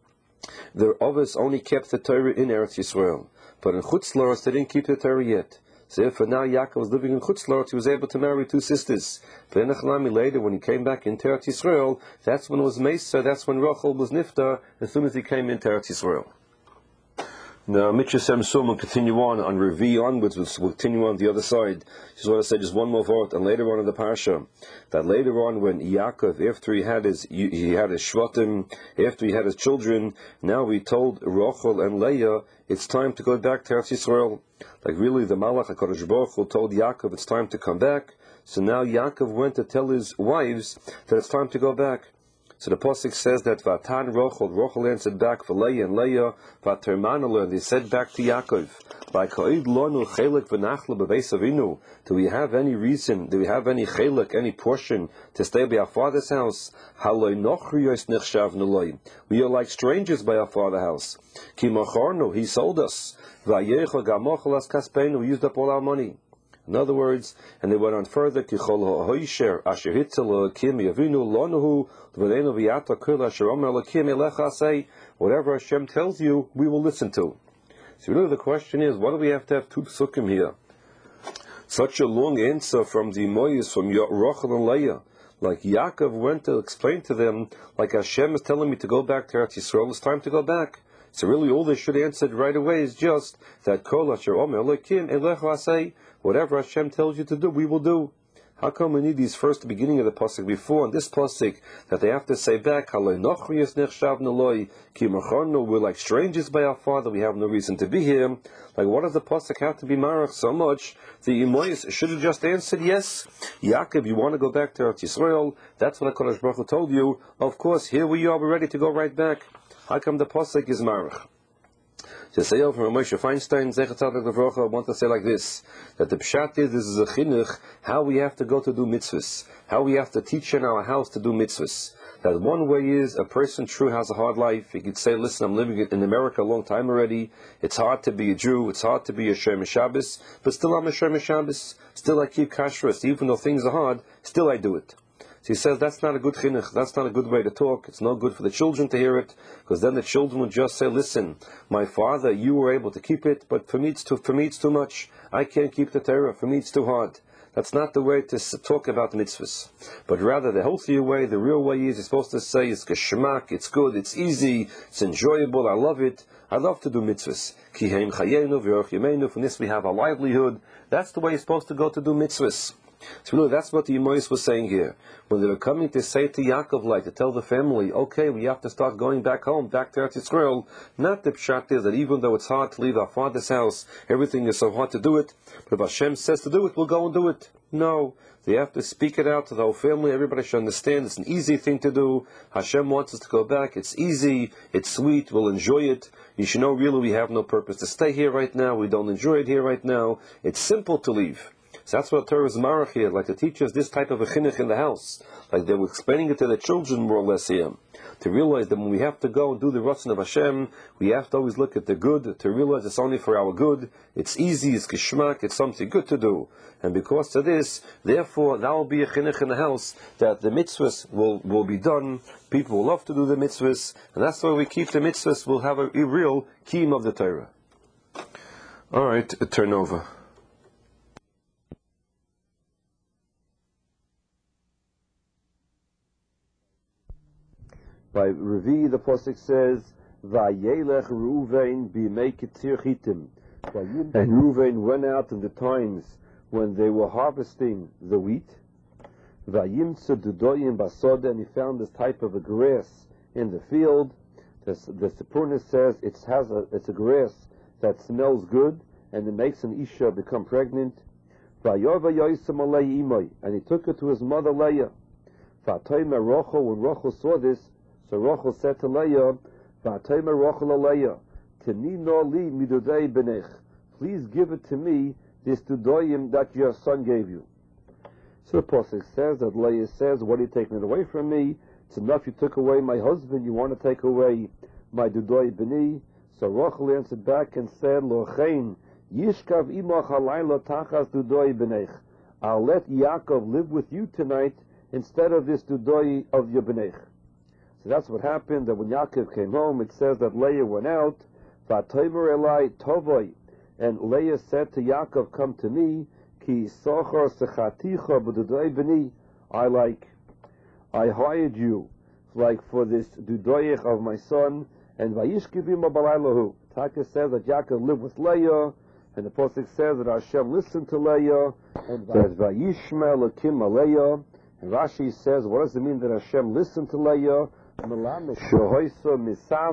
the Ovos only kept the Torah in Eretz Yisrael, but in Chutz La'aretz they didn't keep the Torah yet. So therefore now Yaakov was living in Chutz La'aretz, he was able to marry two sisters. But then later, when he came back into Eretz Yisrael, that's when it was Mesa. That's when Rachel was Nifta. As soon as he came into Eretz Yisrael. Now, Mitzvah Sem Sum will continue on, on Revi onwards, we'll continue on the other side. Just want to say just one more word, and later on in the Parsha, that later on when Yaakov, after he had his, he had his Shvatim, after he had his children, now he told Rachel and Leah, it's time to go back to Eretz Yisrael. Like really, the Malach HaKadosh Baruch Hu told Yaakov it's time to come back, so now Yaakov went to tell his wives that it's time to go back. So the Pasuk says that Vatan Rochel, Rochel answered back for Leah, and Leah Vatermanala, and they said back to Yaakov, do we have any reason, do we have any chelik, any portion to stay by our father's house? We are like strangers by our father's house. He sold us. We used up all our money. In other words, and they went on further, whatever Hashem tells you, we will listen to. So really the question is, why do we have to have two psukim here? Such a long answer from the Moyes, from Rachel and Leah. Like Yaakov went to explain to them, like Hashem is telling me to go back to Eretz Yisrael, it's time to go back. So really all they should answer right away is just that Kol Asher Omer Elokim Elecha Asay, whatever Hashem tells you to do, we will do. How come we need these first, the beginning of the pasuk before, and this pasuk, that they have to say back, we're like strangers by our father, we have no reason to be here. Like, what does the pasuk have to be marach so much? The Imoyes should have just answered, yes, Yaakov, you want to go back to Eretz Yisrael, that's what HaKadosh Baruch Hu told you, of course, here we are, we're ready to go right back. How come the pasuk is marach? To say over Moshe Feinstein, Zechat Tzaddik Levrocha, I want to say like this, that the pshat is, this is a chinuch, how we have to go to do mitzvahs, how we have to teach in our house to do mitzvahs. That one way is, a person true has a hard life. He could say, listen, I'm living in America a long time already, it's hard to be a Jew, it's hard to be a Shomer Shabbos, but still I'm a Shomer Shabbos, still I keep kashrus, even though things are hard, still I do it. So he says that's not a good chinuch, that's not a good way to talk, it's not good for the children to hear it, because then the children would just say, listen, my father, you were able to keep it, but for me it's too, for me it's too much, I can't keep the Torah, for me it's too hard. That's not the way to talk about the mitzvahs. But rather, the healthier way, the real way is, you're supposed to say, it's geschmack, it's good, it's easy, it's enjoyable, I love it, I love to do mitzvahs. Ki heim chayenu v'yorch yameinu, from this we have a livelihood. That's the way you're supposed to go to do mitzvahs. So really, that's what the Yimois was saying here. When they were coming to say to Yaakov, like, to tell the family, okay, we have to start going back home, back to Eretz Yisrael, not the pshat is that even though it's hard to leave our father's house, everything is so hard to do it, but if Hashem says to do it, we'll go and do it. No. They have to speak it out to the whole family. Everybody should understand it's an easy thing to do. Hashem wants us to go back. It's easy. It's sweet. We'll enjoy it. You should know, really, we have no purpose to stay here right now. We don't enjoy it here right now. It's simple to leave. So that's what Torah is marach here, like to teach us this type of a chinuch in the house. Like they were explaining it to the children more or less here. To realize that when we have to go and do the Ratzon of Hashem, we have to always look at the good, to realize it's only for our good. It's easy, it's geschmack, it's something good to do. And because of this, therefore, that will be a chinuch in the house, that the mitzvahs will, will be done, people will love to do the mitzvahs, and that's why we keep the mitzvahs, we'll have a, a real kiyum of the Torah. Alright, a turnover. By Revi, the Pasuk says, Vayelech Reuven b'mei Ketzir Chitim. And Reuven went out in the times when they were harvesting the wheat. Vayimtze Dudoyim Basod, and he found this type of a grass in the field. The, the Sipurnis says it has a, it's a grass that smells good, and it makes an Isha become pregnant. Vayova Yoisem Alei Imoi, and he took it to his mother Leah. Vatoymer Rochel, when Rochel saw this, so Rochel said to Leah, V'ataymer Rochel Aleah, Tini no li midudei benech. Please give it to me, this dudoyim that your son gave you. So the Pasuk says that Leah says, what are you taking it away from me? It's enough you took away my husband, you want to take away my dudoy beni? So Rochel answered back and said, Lochein, Yishkav imach halayla tachas dudoy benech. I'll let Yaakov live with you tonight instead of this dudoy of your benech. So that's what happened, that when Yaakov came home, it says that Leah went out, V'atoymer elai tovoi, and Leah said to Yaakov, come to me, Ki sochar sechaticha b'dudoy b'ni, I like, I hired you, like for this dudoyich of my son, and Vayishkivim abalaylahu. Taka says that Yaakov lived with Leah, and the Pasuk says that Hashem listened to Leah, and that Vayishma Elokim Aleah, and Rashi says, what does it mean that Hashem listened to Leah? That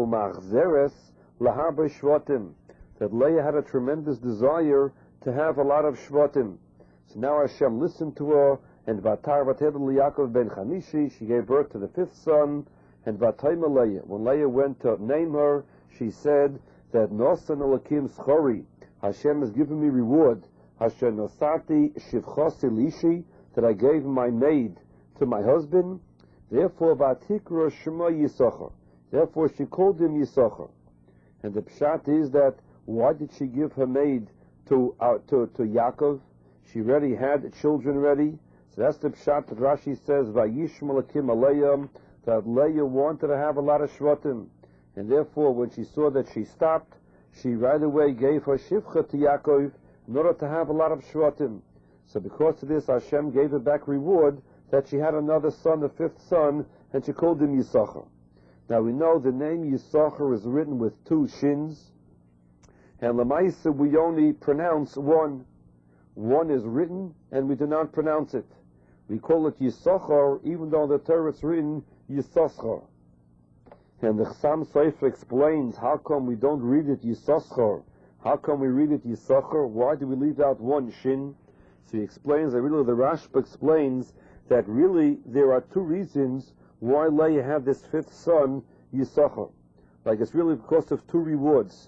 Leah had a tremendous desire to have a lot of shvatim. So now Hashem listened to her, and Vatar Vatel Yaakov ben Chamishi, she gave birth to the fifth son, and Vatayma Leah. When Leah went to name her, she said that Nosan Elakim Schori, Hashem has given me reward. Hashem Nosati Shivchosi Lishi, that I gave my maid to my husband. Therefore, Vatikra Shema Yisachar. Therefore, she called him Yisachar. And the pshat is that why did she give her maid to uh, to to Yaakov? She already had children ready. So that's the pshat that Rashi says Vayishma Lakim Aleim, that Leah wanted to have a lot of shvatim, and therefore, when she saw that she stopped, she right away gave her shivcha to Yaakov in order to have a lot of shvatim. So because of this, Hashem gave her back reward, that she had another son, the fifth son, and she called him Yisachar. Now we know the name Yisachar is written with two shins, and Lamaisa we only pronounce one. One is written, and we do not pronounce it. We call it Yisachar, even though the Torah is written Yisachar. And the Chassam Sofer explains how come we don't read it Yisachar. How come we read it Yisachar? Why do we leave out one shin? So he explains that really the Rashba explains that really there are two reasons why Leah had this fifth son, Yisachar. Like it's really because of two rewards.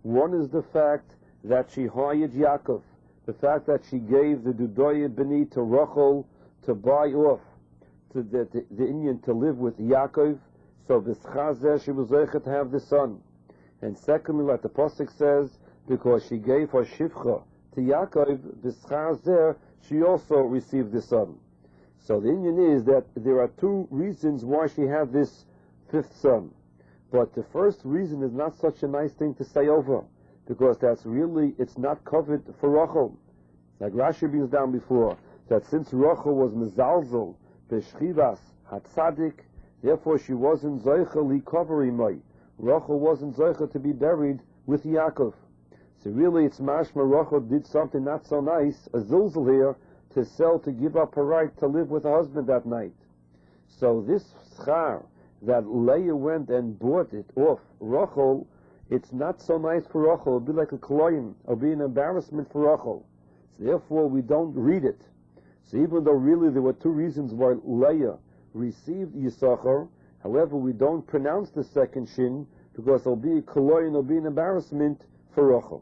One is the fact that she hired Yaakov, the fact that she gave the Dudoye Beni to Rachel to buy off to the, the, the Indian to live with Yaakov, so B'schazeh she was able to have the son. And secondly, like the Pasuk says, because she gave her Shivcha to Yaakov, B'schazeh she also received the son. So the Indian is that there are two reasons why she had this fifth son. But the first reason is not such a nice thing to say over, because that's really, it's not covered for Rachel. Like Rashi brings down before, that since Rachel was mezalzel, b'shchivas hatzadik, therefore she wasn't zoicha likaveri mai. Rachel wasn't zoicha to be buried with Yaakov. So really it's mashma Rachel did something not so nice, a zilzal here, to sell, to give up her right to live with her husband that night. So this schar, that Leah went and bought it off Rachel, it's not so nice for Rachel. It'll be like a kloim, it'll be an embarrassment for Rachel. So therefore we don't read it. So even though really there were two reasons why Leah received Yisachar, however we don't pronounce the second shin, because it'll be a kloim, it'll be an embarrassment for Rachel.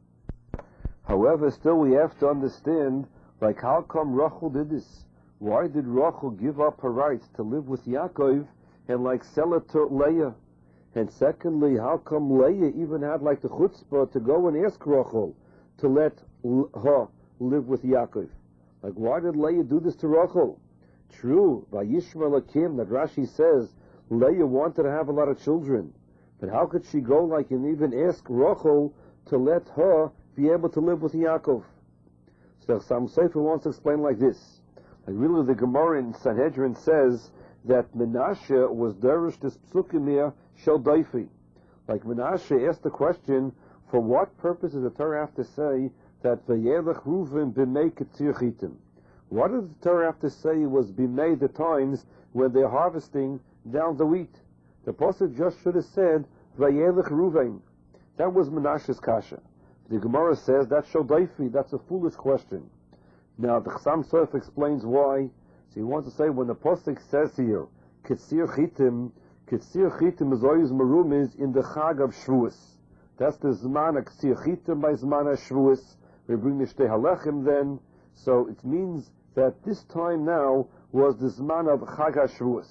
However, still we have to understand, like how come Rachel did this? Why did Rachel give up her rights to live with Yaakov and like sell it to Leah? And secondly, how come Leah even had like the chutzpah to go and ask Rachel to let her live with Yaakov? Like why did Leah do this to Rachel? True, by Yishmael Akim, that Rashi says Leah wanted to have a lot of children, but how could she go like and even ask Rachel to let her be able to live with Yaakov? So some Sefer wants to explain like this. Like really the Gemara in Sanhedrin says that Menashe was derish this psukim here shel daifi. Like Menashe asked the question, for what purpose does the Torah have to say that v'yelech Reuven b'mei ketzir chitim? What does the Torah have to say was b'mei the times when they're harvesting down the wheat? The pasuk just should have said v'yelech Reuven. That was Menashe's kasha. The Gemara says that's shel daifi. That's a foolish question. Now the Chassam Sofer explains why. So he wants to say when the pasuk says here ketzir chitim, ketzir chitim is always marumiz in the Chag of Shavuos. That's the Zman of ketzir chitim by Zman of Shavuos. We bring the Shtei Halachim then. So it means that this time now was the Zman of Chag HaShavuos.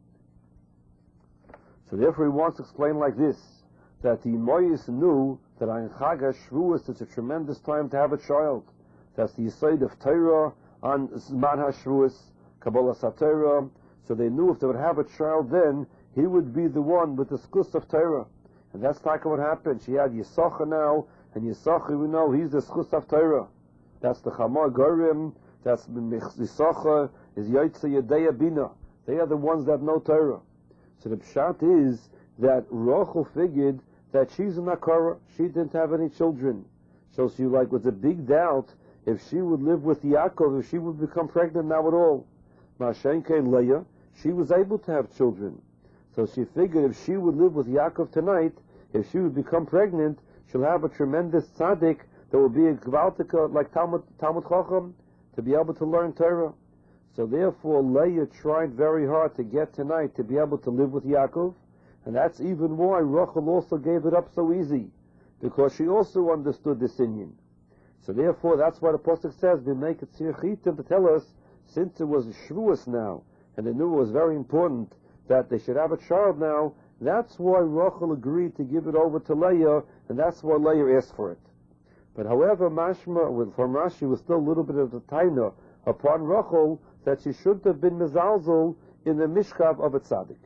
So therefore he wants to explain like this, that the Moyes knew that on Chag HaShavuos it's a tremendous time to have a child. That's the Yisod of Torah on Zman HaShavuos, Kabbalah Satorah. So they knew if they would have a child then, he would be the one with the Skus of Torah. And that's like what happened. She had Yisachar now, and Yisachar, we know, he's the Skus of Torah. That's the Chamar Gorim, that's Yisachar, is Yotze Yedei Bina. They are the ones that know Torah. So the pshat is that Rachel figured that she's a Nakara, she didn't have any children. So she like was a big doubt if she would live with Yaakov, if she would become pregnant now at all. Mashenke and Leah, she was able to have children. So she figured if she would live with Yaakov tonight, if she would become pregnant, she'll have a tremendous tzaddik that will be a gvaltika like Talmud, Talmud Chacham, to be able to learn Torah. So therefore Leah tried very hard to get tonight to be able to live with Yaakov, and that's even why Rachel also gave it up so easy, because she also understood this inyan. So therefore that's why the pasuk says we make it tzirchitim to tell us, since it was Shavuos now, and they knew it was very important that they should have a child now, that's why Rachel agreed to give it over to Leah, and that's why Leah asked for it. But however, Mashma, from Rashi, was still a little bit of the taina upon Rachel that she should have been mezalzel in the mishkav of a tzaddik.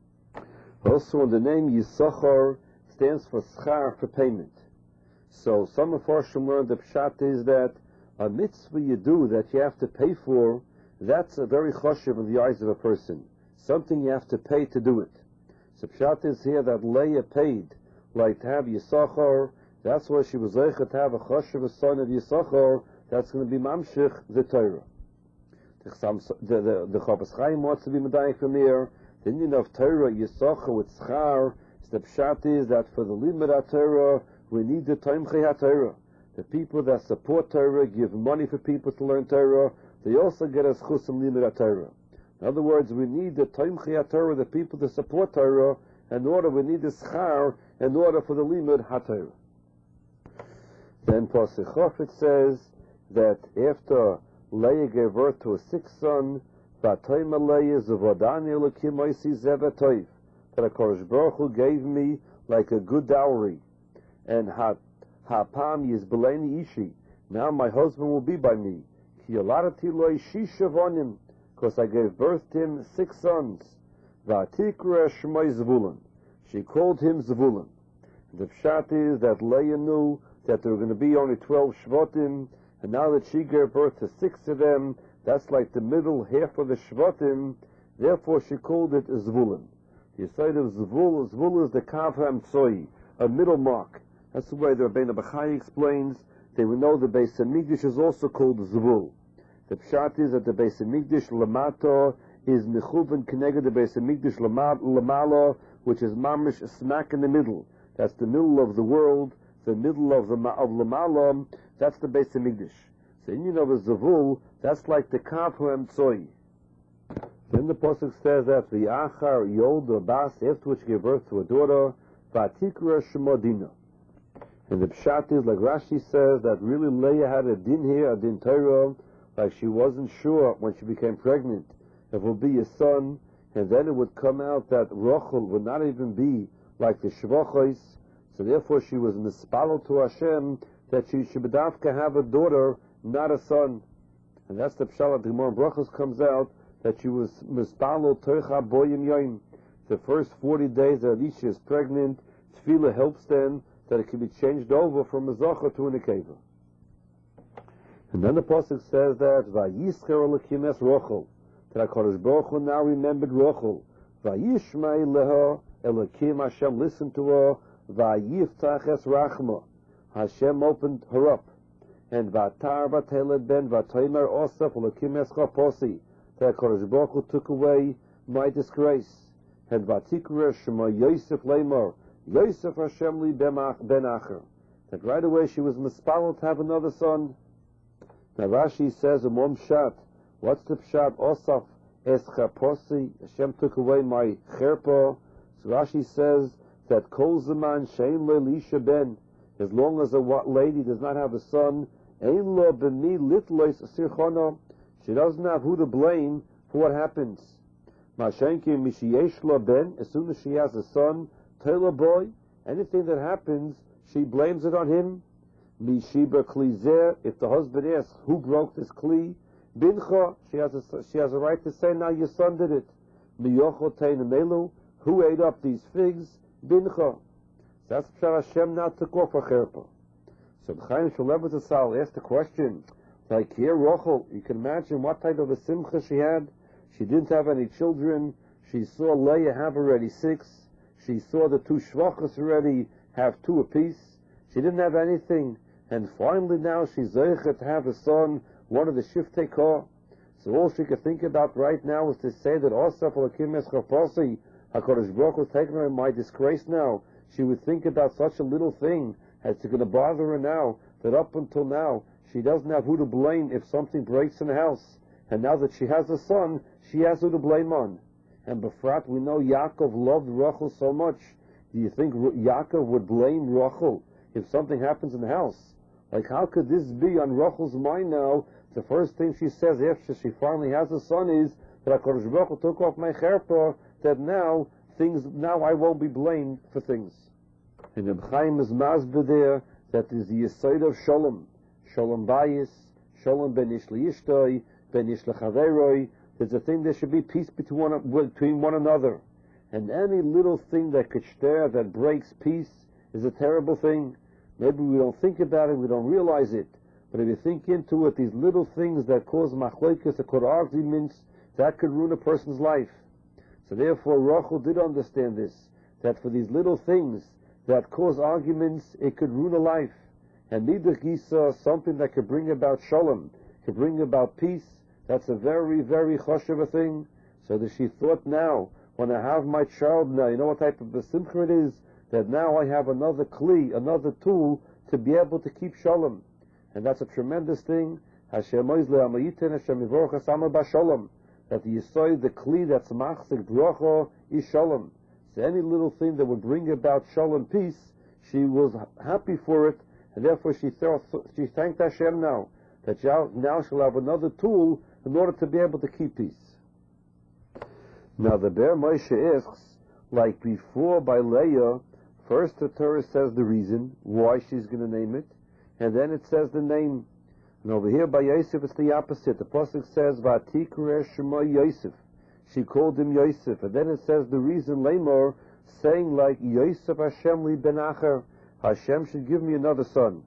Also, the name Yisachar stands for schar, for payment. So some of our learned the pshat is that a mitzvah you do that you have to pay for, that's a very choshev in the eyes of a person. Something you have to pay to do it. So pshat is here that Leah paid, like to have Yisachar. That's why she was able to have a choshev, a son of Yisachar, that's going to be mamshich the Torah. The the the Chofetz Chaim wants to be medayik from here. The union of Torah Yisachar with schar. The pshat is that for the limud Torah we need the Tomchei HaTorah. The people that support Torah give money for people to learn Torah. They also get a schus from limud Torah. In other words, we need the Tomchei HaTorah, the people that support Torah. In order, we need the schar in order for the limud HaTorah. Then Pasuk Chof it says that after Leah gave birth to a sixth son, V'atoyma Leah Zevadani Elokim Oisi Zevatoiv, that HaKadosh Baruch Hu gave me like a good dowry, and ha hapam Yizbeleni Ishi, now my husband will be by me, Ki Yoladati Lo Shisha Vonim, because I gave birth to him six sons, V'atikra Shmoi Zvulun, she called him Zvulun. The pshat is that Leah knew that there were going to be only twelve Shvatim, and now that she gave birth to six of them, that's like the middle half of the Shvatim, therefore she called it Zvulun. The side of Zvul, Zvul is the Kav HaMtzoi, a middle mark. That's the way the Rabbeinu Bachai explains. They would know the Beis HaMikdash is also called Zvul. The pshat is that the Beis HaMikdash Lamato is Mechuven Keneged the Beis HaMikdash Lamalo, which is Mamish smack in the middle. That's the middle of the world, the middle of the of Lamalo, that's the Beis HaMikdash. So in you know the Zavul, that's like the Kav HaMtzoi. Then the Pasuk says that the Achar Yod or Bas, after which gave birth to a daughter, Vatikra Shemodina. And the pshat is, like Rashi says, that really Leah had a din here, a din Torah, like she wasn't sure when she became pregnant if it would be a son, and then it would come out that Rochel would not even be like the Shvachos, so therefore she was mispalel to Hashem that she should bedavka have a daughter, not a son. And that's the pshat of the Gemara Brachos comes out, that she was mispalel toicha boyim yoim. The first forty days that Elisha is pregnant, Tefillah helps then that it can be changed over from a Zocher to an Nekeva. And then the Pasuk says that Vayischer Elokim es Rochel, that HaKadosh Baruch Hu now remembered Rochel. Vayishmai leha Elokim, Hashem listened to her. Vayiftach es Rachma, Hashem opened her up. And Vatar Bateled ben Vatoimer Osaf Elokim es Chaposi, that HaKadosh Baruch Hu took away my disgrace. And Vatikra Shema Yosef Leimor, Yosef Hashem li ben Acher, that right away she was mispalel to have another son. Now Rashi says, Umom Pshat, what's the Pshat? Osaf es Chaposi, Hashem took away my cherpa. So Rashi says that Kol Zaman Shein Lelisha Ben, as long as a lady does not have a son, Ein lo b'mi litlois sirchono, she doesn't have who to blame for what happens. Mashenki mishiyesh lo ben, as soon as she has a son, Taylor boy, anything that happens, she blames it on him. Mishiba klizer, if the husband asks who broke this kli, bincha, she has a she has a right to say, now your son did it. Miyocho tein melu, who ate up these figs? Bincha. That's Pshar Hashem now took off her cherpa. So Chaim Shulevitz Asal asked the question, like here, Rochel, you can imagine what type of a simcha she had. She didn't have any children. She saw Leah have already six. She saw the two shvachos already have two apiece. She didn't have anything. And finally now she's zeicha to have a son, one of the shiftei kor. So all she could think about right now is to say that Osaf Elokim es Chaposi, HaKadosh Baruch Hu taking her in my disgrace now. She would think about such a little thing as it's going to bother her now, that up until now she doesn't have who to blame if something breaks in the house. And now that she has a son, she has who to blame on. And Befrat, we know Yaakov loved Rachel so much. Do you think Yaakov would blame Rachel if something happens in the house? Like, how could this be on Rachel's mind now? The first thing she says after she finally has a son is that HaKadosh Baruch Hu took off my cherpa, that now things, now I won't be blamed for things. And Reb Chaim is masbeh there that is the yesod of Shalom, Shalom Bayis, Shalom ben ish liyishtoi, ben ish lechaveroi. There's a thing, there should be peace between one, between one another. And any little thing that could stir, that breaks peace, is a terrible thing. Maybe we don't think about it, we don't realize it. But if you think into it, these little things that cause machlokes, that cause arguments, that could ruin a person's life. So therefore, Rachel did understand this, that for these little things that cause arguments, it could ruin a life. And Nidach Gisa, something that could bring about shalom, could bring about peace, that's a very, very choshev a thing. So that she thought now, when I have my child now, you know what type of a simcha it is? That now I have another kli, another tool to be able to keep shalom. And that's a tremendous thing. Hashem oizle amayitin, Hashem yivorach asama b'shalom. That the yisoid, the kli that's machzik bracha, is shalom. So any little thing that would bring about shalom peace, she was happy for it, and therefore she, th- she thanked Hashem now, that now she'll have another tool in order to be able to keep peace. Now the Ber Moshe asks, like before by Leah, first the Torah says the reason why she's going to name it, and then it says the name. And over here by Yosef it's the opposite. The pasuk says, Vatikra Shema Yosef. She called him Yosef, and then it says the reason Lamor, saying like Yosef Hashem li ben acher, Hashem should give me another son.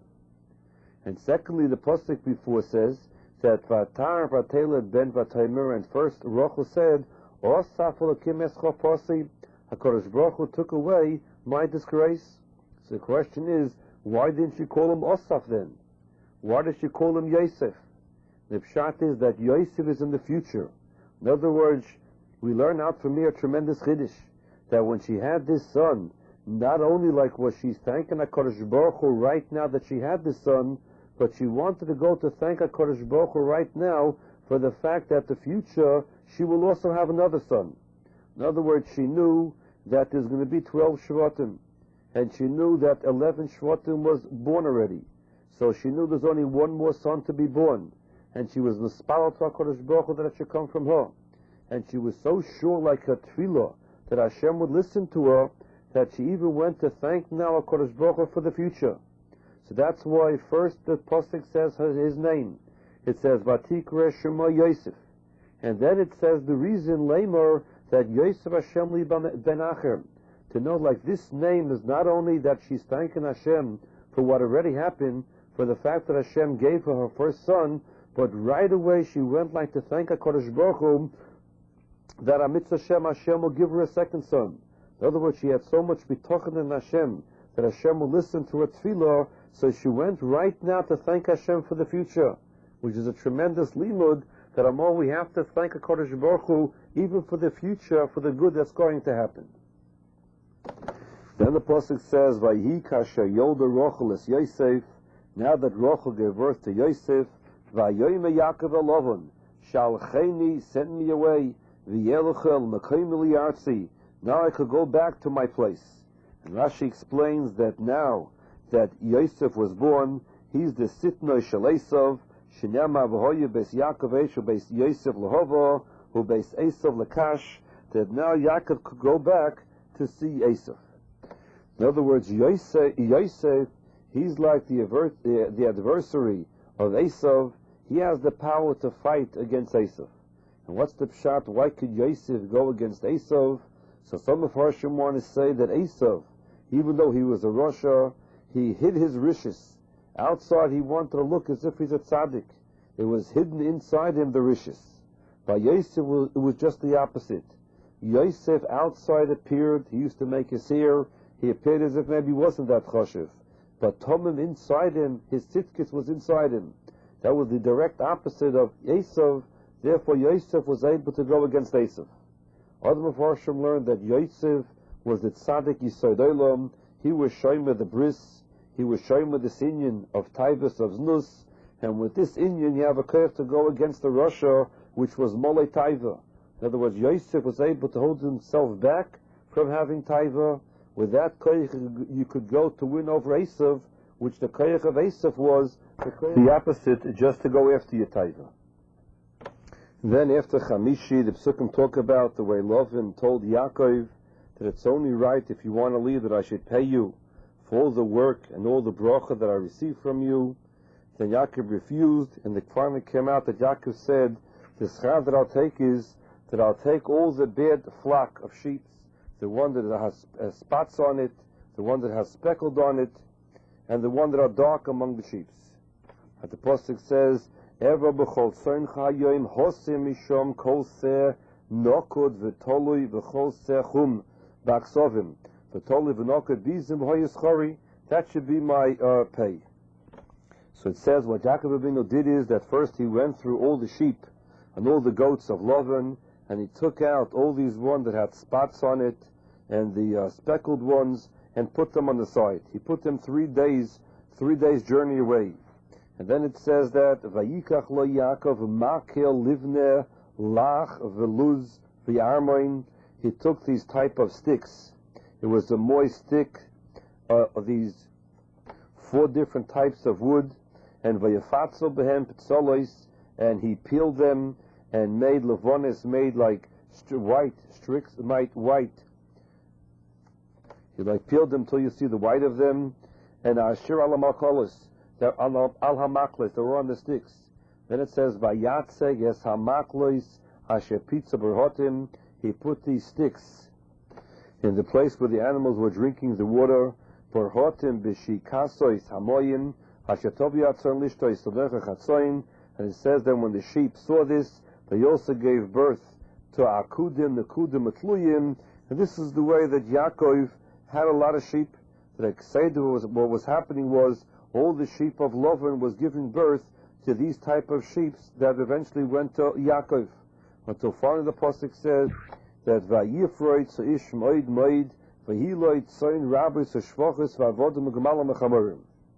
And secondly, the pasuk before says that Vatar Vatelet ben Vataymer, and first Rachel said, Osaf Elokim escho posi, HaKadosh Baruch Hu took away my disgrace. So the question is, why didn't she call him Osaf then? Why did she call him Yosef? The pshat is that Yosef is in the future. In other words, we learn out from here a tremendous chiddush, that when she had this son, not only like was she thanking HaKadosh Baruch Hu right now that she had this son, but she wanted to go to thank HaKadosh Baruch Hu right now for the fact that the future she will also have another son. In other words, she knew that there's going to be twelve Shvatim, and she knew that eleven Shvatim was born already. So she knew there's only one more son to be born, and she was nispalel to HaKadosh Baruch Hu that it should come from her. And she was so sure, like her tefillah, that Hashem would listen to her, that she even went to thank now HaKadosh Baruch Hu for the future. So that's why first the pasuk says his name. It says Vatikra Shema Yosef, and then it says the reason Lamor that Yosef Hashem li ben acher, to know like this name is not only that she's thanking Hashem for what already happened, for the fact that Hashem gave her her first son, but right away she went like to thank HaKadosh Baruch Hu that Amitz Hashem, Hashem will give her a second son. In other words, she had so much bitochen in Hashem that Hashem will listen to her tefillah, so she went right now to thank Hashem for the future, which is a tremendous limud that Amor, we have to thank HaKadosh Baruch Hu even for the future, for the good that's going to happen. Then the pasuk says, Vayhi kasher yolda Rachel es Yosef, now that Rachel gave birth to Yosef, Vayoyme Yaakov elovon, Shalcheni, send me away, V'yeluchel mekoim liyartzi, now I could go back to my place. And Rashi explains that now that Yosef was born, he's the sitnoi shel Esav, Shinema v'hoye beis Yaakov eshu beis Yosef lehova, hu beis Esav lekash, that now Yaakov could go back to see Esav. In other words, Yosef, Yosef he's like the, aver- the, the adversary of Esav. He has the power to fight against Esav. And what's the pshat? Why could Yosef go against Esav? So some of Harshim want to say that Esav, even though he was a Rasha, he hid his riches. Outside he wanted to look as if he's a tzaddik. It was hidden inside him, the riches. By Yosef, it was just the opposite. Yosef outside appeared, he used to make his hair, he appeared as if maybe he wasn't that choshev. But Tomim inside him, his tzidkis was inside him. That was the direct opposite of Esav. Therefore Yosef was able to go against Esav. Other Mepharshim learned that Yosef was the tzaddik Yisod Olam. He was shomer the bris, he was shomer the inyan of Taivus of Znus, and with this inyan you have a koyach to go against the Rasha, which was Molei Taiva. In other words, Yosef was able to hold himself back from having Taiva. With that koyach you could go to win over Esav, which the koyach of Esav was the, the opposite, just to go after your Taiva. Then after Chamishi, the Psukim talk about the way Lovin told Yaakov that it's only right if you want to leave that I should pay you for all the work and all the bracha that I received from you. Then Yaakov refused, and it finally came out that Yaakov said, the schar that I'll take is that I'll take all the bad flock of sheep, the one that has, has spots on it, the one that has speckled on it, and the one that are dark among the sheep. And the pasuk says, Eva b'chol tzon chayoim hosim mishom kol seh nokod v'tolui v'chol seh chum b'aksovim v'tolui v'nokod bizim v'hoyischori. That should be my uh, pay. So it says what Yaakov Avinu did is that first he went through all the sheep and all the goats of Lavan, and he took out all these ones that had spots on it and the uh, speckled ones and put them on the side. He put them three days, three days journey away. And then it says that Vayikach lo Yaakov makel livne lach veluz v'armoin. He took these type of sticks. It was a moist stick, uh, these four different types of wood, and vayafatzel behem pitzolos, and he peeled them and made levonis, made like st- white, strict, white, white. He like peeled them till you see the white of them, and ashir al hamakolos, they're al hamaklos, they're on the sticks. Then it says vayatze yes hamaklos asher pizza berhotim. He put these sticks in the place where the animals were drinking the water. Berhotim b'shikasois hamoyin asher tov yatzon lishtois sodecha chatzoin. And it says that when the sheep saw this, they also gave birth to akudim, nekudim, etluyim. And this is the way that Yaakov had a lot of sheep. The Kseidah was, what was happening was all the sheep of Lavan was giving birth to these type of sheep that eventually went to Yaakov. Until finally the pasuk says that Vayifroid Saish Moed Moed Vahiloid Soin Rabbi Sashvachis Vavodim Gamalam Mechamorim.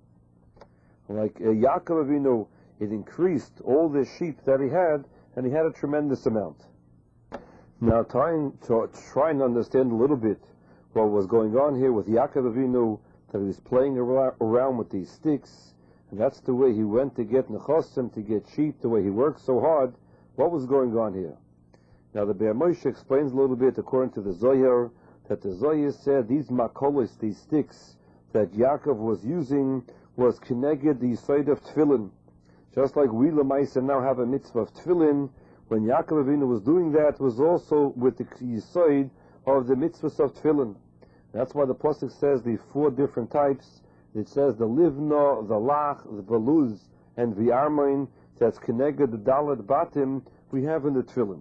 Like uh, Yaakov Avinu, it increased all the sheep that he had, and he had a tremendous amount. Now, trying to try and understand a little bit what was going on here with Yaakov Avinu, that he was playing around with these sticks, and that's the way he went to get nechosim, to get sheep, the way he worked so hard. What was going on here? Now, the Be'er Moshe explains a little bit, according to the Zohar, that the Zohar said these makolos, these sticks that Yaakov was using, was keneged the yisoid of tefillin. Just like we Lamaisa now have a mitzvah of tefillin, when Yaakov Avinu was doing that, was also with the yisoid of the mitzvahs of tefillin. That's why the pasuk says the four different types. It says the livno, the lach, the baluz, and the armoin. That's keneged the dalet batim we have in the tefillin.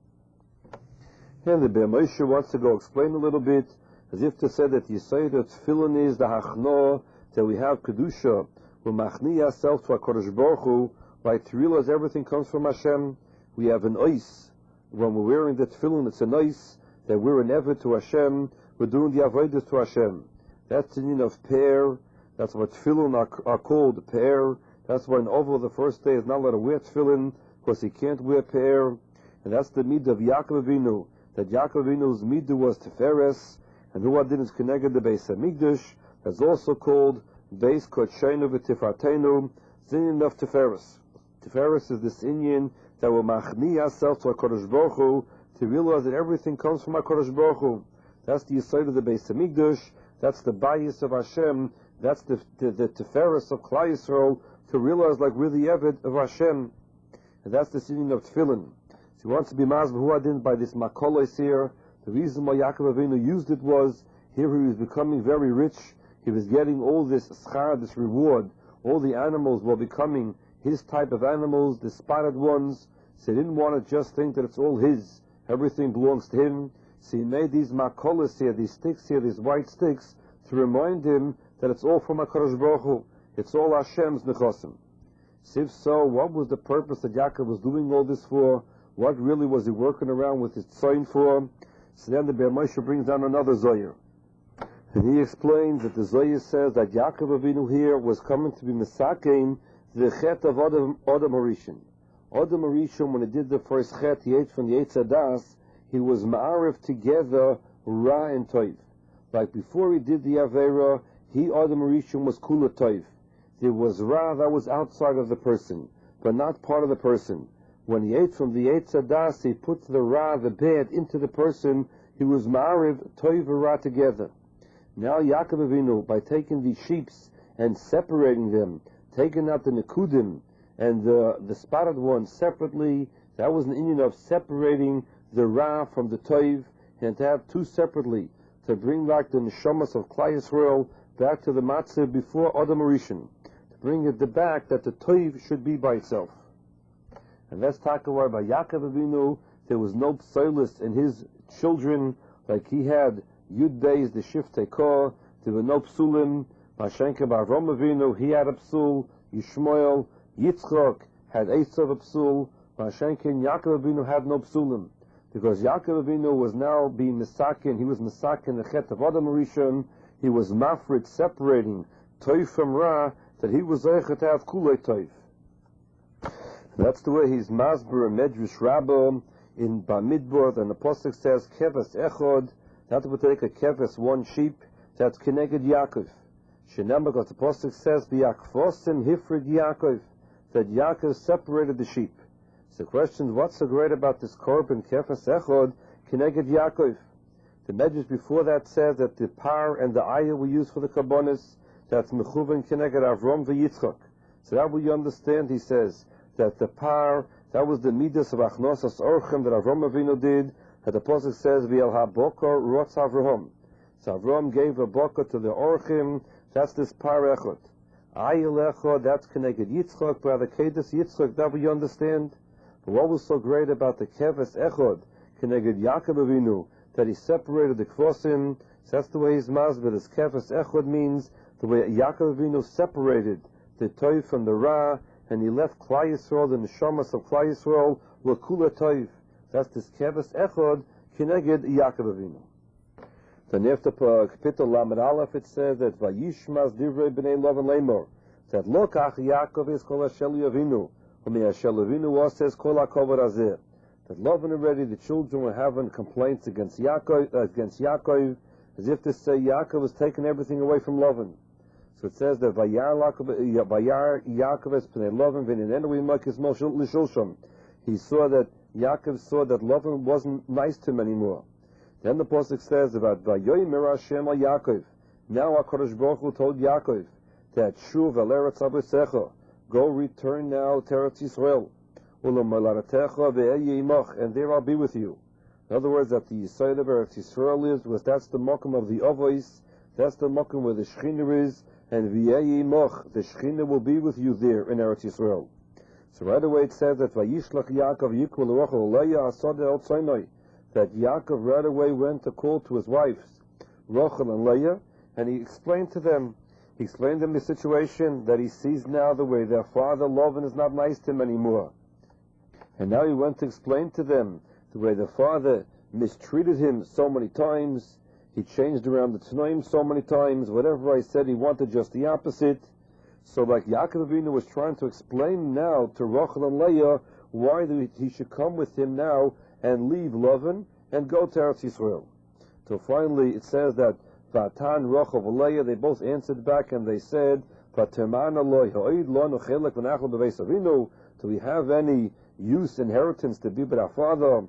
And the Be'er Moshe wants to go explain a little bit, as if to say that yisoid of tefillin is the hachno, that we have kedusha, we machni ourselves to HaKadosh Baruch Hu, like to realize everything comes from Hashem. We have an ois. When we're wearing the tefillin, it's an ois, that we're an eved to Hashem, we're doing the avodas to Hashem. That's the meaning of pear. That's what tefillin are, are called, pear. That's why an oval the first day is not allowed to wear tefillin, because he can't wear pear. And that's the midah of Yaakov Avinu, that Yaakov Avinu's midah was teferes, and who did is connected the Beis Hamikdash, that's also called Beis Kodsheinu v'Tifarteinu, Zinyan of Teferes. Teferes is this Inyan that will machni ourselves to HaKadosh Baruch Hu, to realize that everything comes from HaKadosh Baruch Hu. That's the Yisod of the Beis Hamikdash, that's the bias of Hashem, that's the, the, the Teferes of Klal Yisrael, to realize like we're the Eved of Hashem. And that's the Inyan of Tefillin. So he wants to be Maz B'huadin by this Makolos here. The reason why Yaakov Avinu used it was, here he was becoming very rich. He was getting all this schar, this reward. All the animals were becoming his type of animals, the spotted ones. So he didn't want to just think that it's all his. Everything belongs to him. So he made these makolos here, these sticks here, these white sticks, to remind him that it's all from HaKadosh Baruch Hu. It's all Hashem's nechosim. So if so, what was the purpose that Yaakov was doing all this for? What really was he working around with his tzoyin for? So then the Be'er Moshe brings down another Zohar. And he explains that the Zohar says that Yaakov Avinu here was coming to be Mesakein, the chet of Adam, Adam Harishon. Adam Harishon, when he did the first chet, he ate from the Eitz Hadas, he was ma'arif together Ra and Toiv. Like before he did the Avera, he, Adam Harishon, was Kula Toiv. There was Ra that was outside of the person, but not part of the person. When he ate from the Eitz Hadas, he put the Ra, the bad, into the person. He was ma'arif Toiv and Ra together. Now Yaakov Avinu, by taking these sheeps and separating them, taking out the nekudim and the, the spotted ones separately, that was an inyan of separating the Ra from the Toiv, and to have two separately, to bring back the neshamas of Klal Yisrael back to the matzah before Adam Harishon, to bring it back that the Toiv should be by itself. And that's talking about by Yaakov Avinu, there was no psoilus in his children, like he had Yud days the Shiftei Kor, there were no psulim. Mashenka B'Avrom Avinu, he had a psul. Yishmael, Yitzchok had Esav a psul. Mashenka and Yaakov Avinu had no psulim, because Yaakov Avinu was now being misakin. He was misakin the chet of Adam Harishon. He was mafrit, separating Toiv from Ra, that he was zeichet to have kulei Toiv. That's the way he's masber and medrash rabbah in Bamidbar, and the pasuk says keves echod. That would take a keves, one sheep, that's connected Yaakov. Shenam, because the Pasuk says, V'yakfosim hifrid Yaakov, that Yaakov separated the sheep. So the question is, what's so great about this korban kefas echod keneged Yaakov? The Medrash before that says that the par and the ayah we use for the karbonis, that's mechuven keneged Avram v'Yitzchak. So that we understand, he says, that the par, that was the midas of achnosas orchem that Avram Avinu did, that the Pasuk says, V'yel ha-bokor rotz Avraham. So Avram gave a bokor to the orchim, that's this par echod. Ayah echod, that's keneged Yitzchak, by the kedus Yitzchak, that we understand. But what was so great about the kefas echod keneged Yaakov Avinu, that he separated the kvosim? So that's the way he's masbid. This kefas echod means the way Yaakov Avinu separated the toiv from the ra, and he left Klal Yisrael, the neshamas of Klal Yisrael, l'kula toiv. That's this kefas echod keneged Yaakov Avinu. Then after Kapitel Lamed Aleph, it says that Vayishmas divrei b'nei Lavan lemor, that lokach Yaakov is kol hashelu Avinu, umi hashelu Avinu was says kol hakovod hazeh. That Lavan already, the children were having complaints against Yaakov, uh, against Yaakov, as if to say Yaakov was taking everything away from Lavan. So it says that Vayar Yaakov es pnei Lavan v'ninenu imakis moshel l'shulsham. He saw that Yaakov saw that Lavan wasn't nice to him anymore. Then the Pasuk says about Vayomer Hashem al Yaakov. Now HaKadosh Baruch Hu told Yaakov that Shuv al Eretz Avisecha, go return now to Eretz Yisrael, Ulamalatecha ve'eyi imach, and there I'll be with you. In other words, that the Yisrael of Eretz Yisrael is, was that's the makom of the Avos, that's the makom where the Shechina is, and ve'eyi imach, the Shechina will be with you there in Eretz Yisrael. So right away it says that Vayishlach Yaakov yikul l'rochel leya asad el tzaynoi, that Yaakov right away went to call to his wives, Rachel and Leah, and he explained to them, he explained to them the situation that he sees now the way their father Lavan is not nice to him anymore. And now he went to explain to them the way the father mistreated him so many times, he changed around the Tanoim so many times, whatever I said he wanted just the opposite. So like Yaakov Avinu was trying to explain now to Rachel and Leah why he should come with him now and leave Lavan and go to Eretz Yisrael. So finally it says that Vatan, Rachel, and Leah, they both answered back and they said, do we have any use, inheritance to be with our father?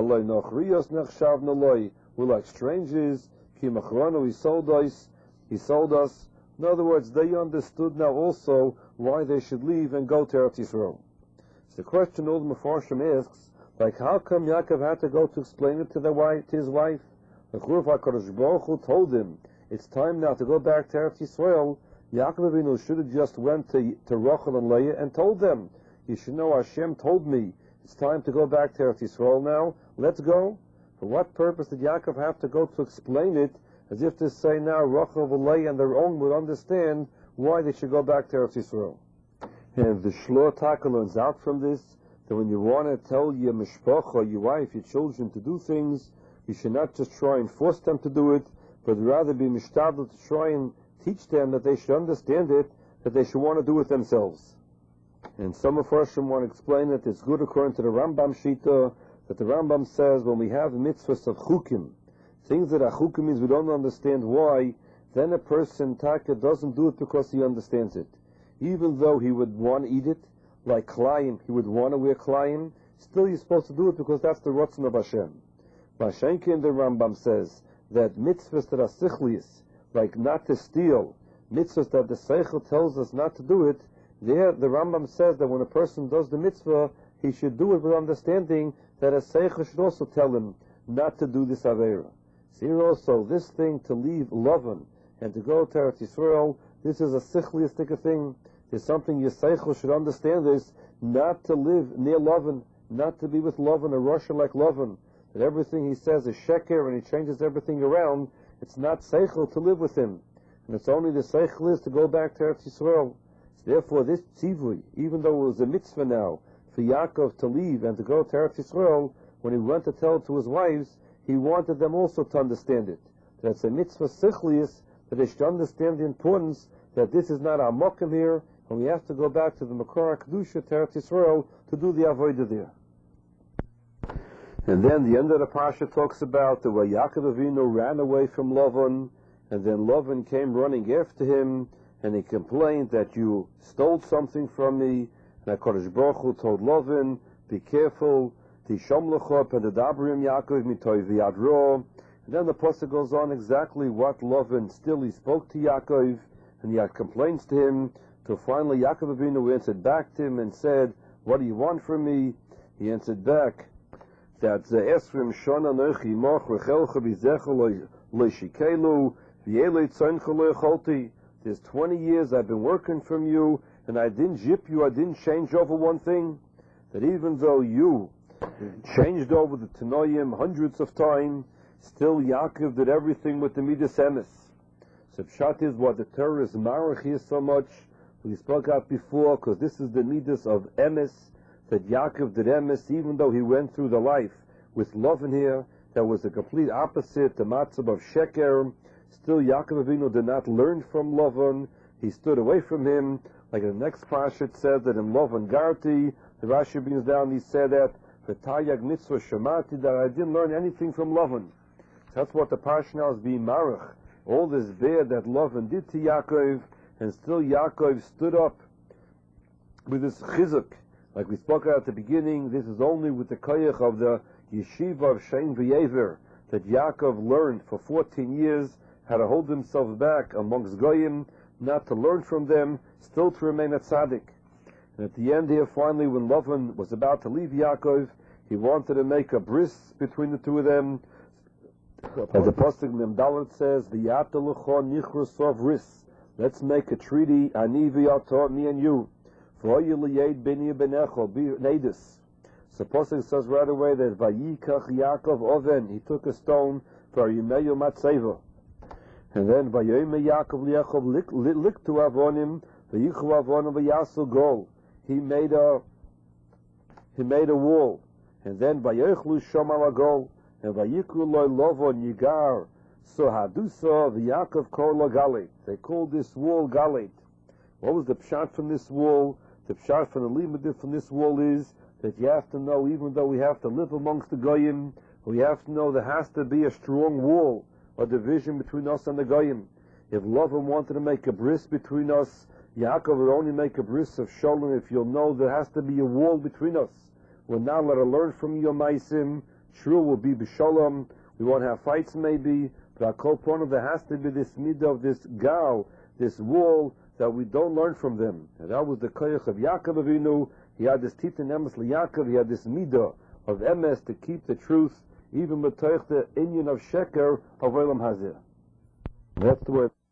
We're like strangers. He sold us. He sold us. In other words, they understood now also why they should leave and go to Eretz Yisrael. So the question all the Mefarshim asks, like, how come Yaakov had to go to explain it to the wife, to his wife? The Churuf HaKadosh Baruch Hu told him, it's time now to go back to Eretz Yisrael. Yaakov Avinu should have just went to, to Rachel and Leah and told them, you should know Hashem told me, it's time to go back to Eretz Yisrael now, let's go. For what purpose did Yaakov have to go to explain it, as if to say now Rachel and Leah and their own would understand why they should go back to Eretz Yisrael? And the Shloah Taka learns out from this, that when you want to tell your mishpacha, your wife, your children to do things, you should not just try and force them to do it, but rather be mishtadel to try and teach them that they should understand it, that they should want to do it themselves. And some of us want to explain that it's good according to the Rambam Shita, that the Rambam says when we have mitzvahs of chukim, things that are chukim means we don't understand why, then a person, taka, doesn't do it because he understands it. Even though he would want to eat it, like klayim, he would want to wear klayim, still he's supposed to do it because that's the rotzen of Hashem. Bashenki in the Rambam says that mitzvahs that are sichlius, like not to steal, mitzvahs that the seichel tells us not to do it, there the Rambam says that when a person does the mitzvah, he should do it with understanding that a seichel should also tell him not to do this avera. So here also, this thing to leave Lavan and to go to Eretz Yisrael, this is a sichliistic thing. There's something your seichel should understand this, not to live near Lavan, not to be with Lavan, a Russia like Lavan, that everything he says is sheker and he changes everything around. It's not seichel to live with him, and it's only the seichel is to go back to Eretz Yisrael. So therefore this tzivui, even though it was a mitzvah now for Yaakov to leave and to go to Eretz Yisrael, when he went to tell to his wives, he wanted them also to understand it. That's a mitzvah sichlius, that they should understand the importance that this is not our mokum here, and we have to go back to the Makor HaKedusha, to Eretz Yisrael, to do the avodah there. And then the end of the parsha talks about the way Yaakov Avinu ran away from Lavan, and then Lavan came running after him, and he complained that you stole something from me. And HaKadosh Baruch Hu told Lavan, be careful, Tishom lecha pedadabrim Yaakov mitoy v'yadro. And then the pasuk goes on exactly what Lavan still he spoke to Yaakov, and he had complaints to him, till finally Yaakov Avinu answered back to him and said, what do you want from me? He answered back that Esrim Shana Nochi Moch Rechelcha Bizecha Loishikelu V'Yelei Tzoncha Loicholti. There's twenty years I've been working from you, and I didn't jip you, I didn't change over one thing. That even though you changed over the Tanoim hundreds of times, still Yaakov did everything with the Midas Emes. So Pshat is what the Torah is marach here so much. We spoke out before, because this is the Midas of Emes, that Yaakov did Emes, even though he went through the life with Lavan here, that was the complete opposite, the Matzah of Sheker. Still Yaakov Avinu did not learn from Lavan, he stood away from him, like the next Parshat said that in Lavan Garti, the Rashi brings down, he said that, V'tayag mitzvah shemati, that I didn't learn anything from Lavan. That's what the Parsha now is being marach. All this bad that Lavan did to Yaakov, and still Yaakov stood up with his chizuk. Like we spoke about at the beginning, this is only with the koyach of the yeshiva of Shem V'Yever that Yaakov learned for fourteen years how to hold himself back amongst goyim, not to learn from them, still to remain a tzaddik. And at the end here, finally, when Lavan was about to leave Yaakov, he wanted to make a bris between the two of them. As the pasuk Mem Dalet says, "V'yata l'cho nichrosov ris." Let's make a treaty, ani v'yata, me and you. V'oyu l'yed b'ni b'necho b'neidus. So pasuk says right away that Vayikach Yaakov oven, he took a stone for Yimeyu matzeva, and then Vayoyme Yaakov li'Yaakov liktu avonim v'yichu avonim v'yasu gol. He made a he made a wall, and then Vayochlu shom al gol. And Vayikru loy lovon yigar sohadusa v'Yaakov kol galit. They called this wall galit. What was the pshat from this wall? The pshat from the limud from this wall is that you have to know, even though we have to live amongst the goyim, we have to know there has to be a strong wall, a division between us and the goyim. If Lavan wanted to make a bris between us, Yaakov would only make a bris of shalom if you'll know there has to be a wall between us. We're not let her learn from your maisim. True, will be b'shalom. We won't have fights, maybe, but our kol pono, there has to be this midah of this gal, this wall that we don't learn from them. And that was the koyach of Yaakov Avinu. He had this titan emes liYaakov. He had this midah of emes to keep the truth, even b'toich the inyan of sheker of olam hazeh. That's the word.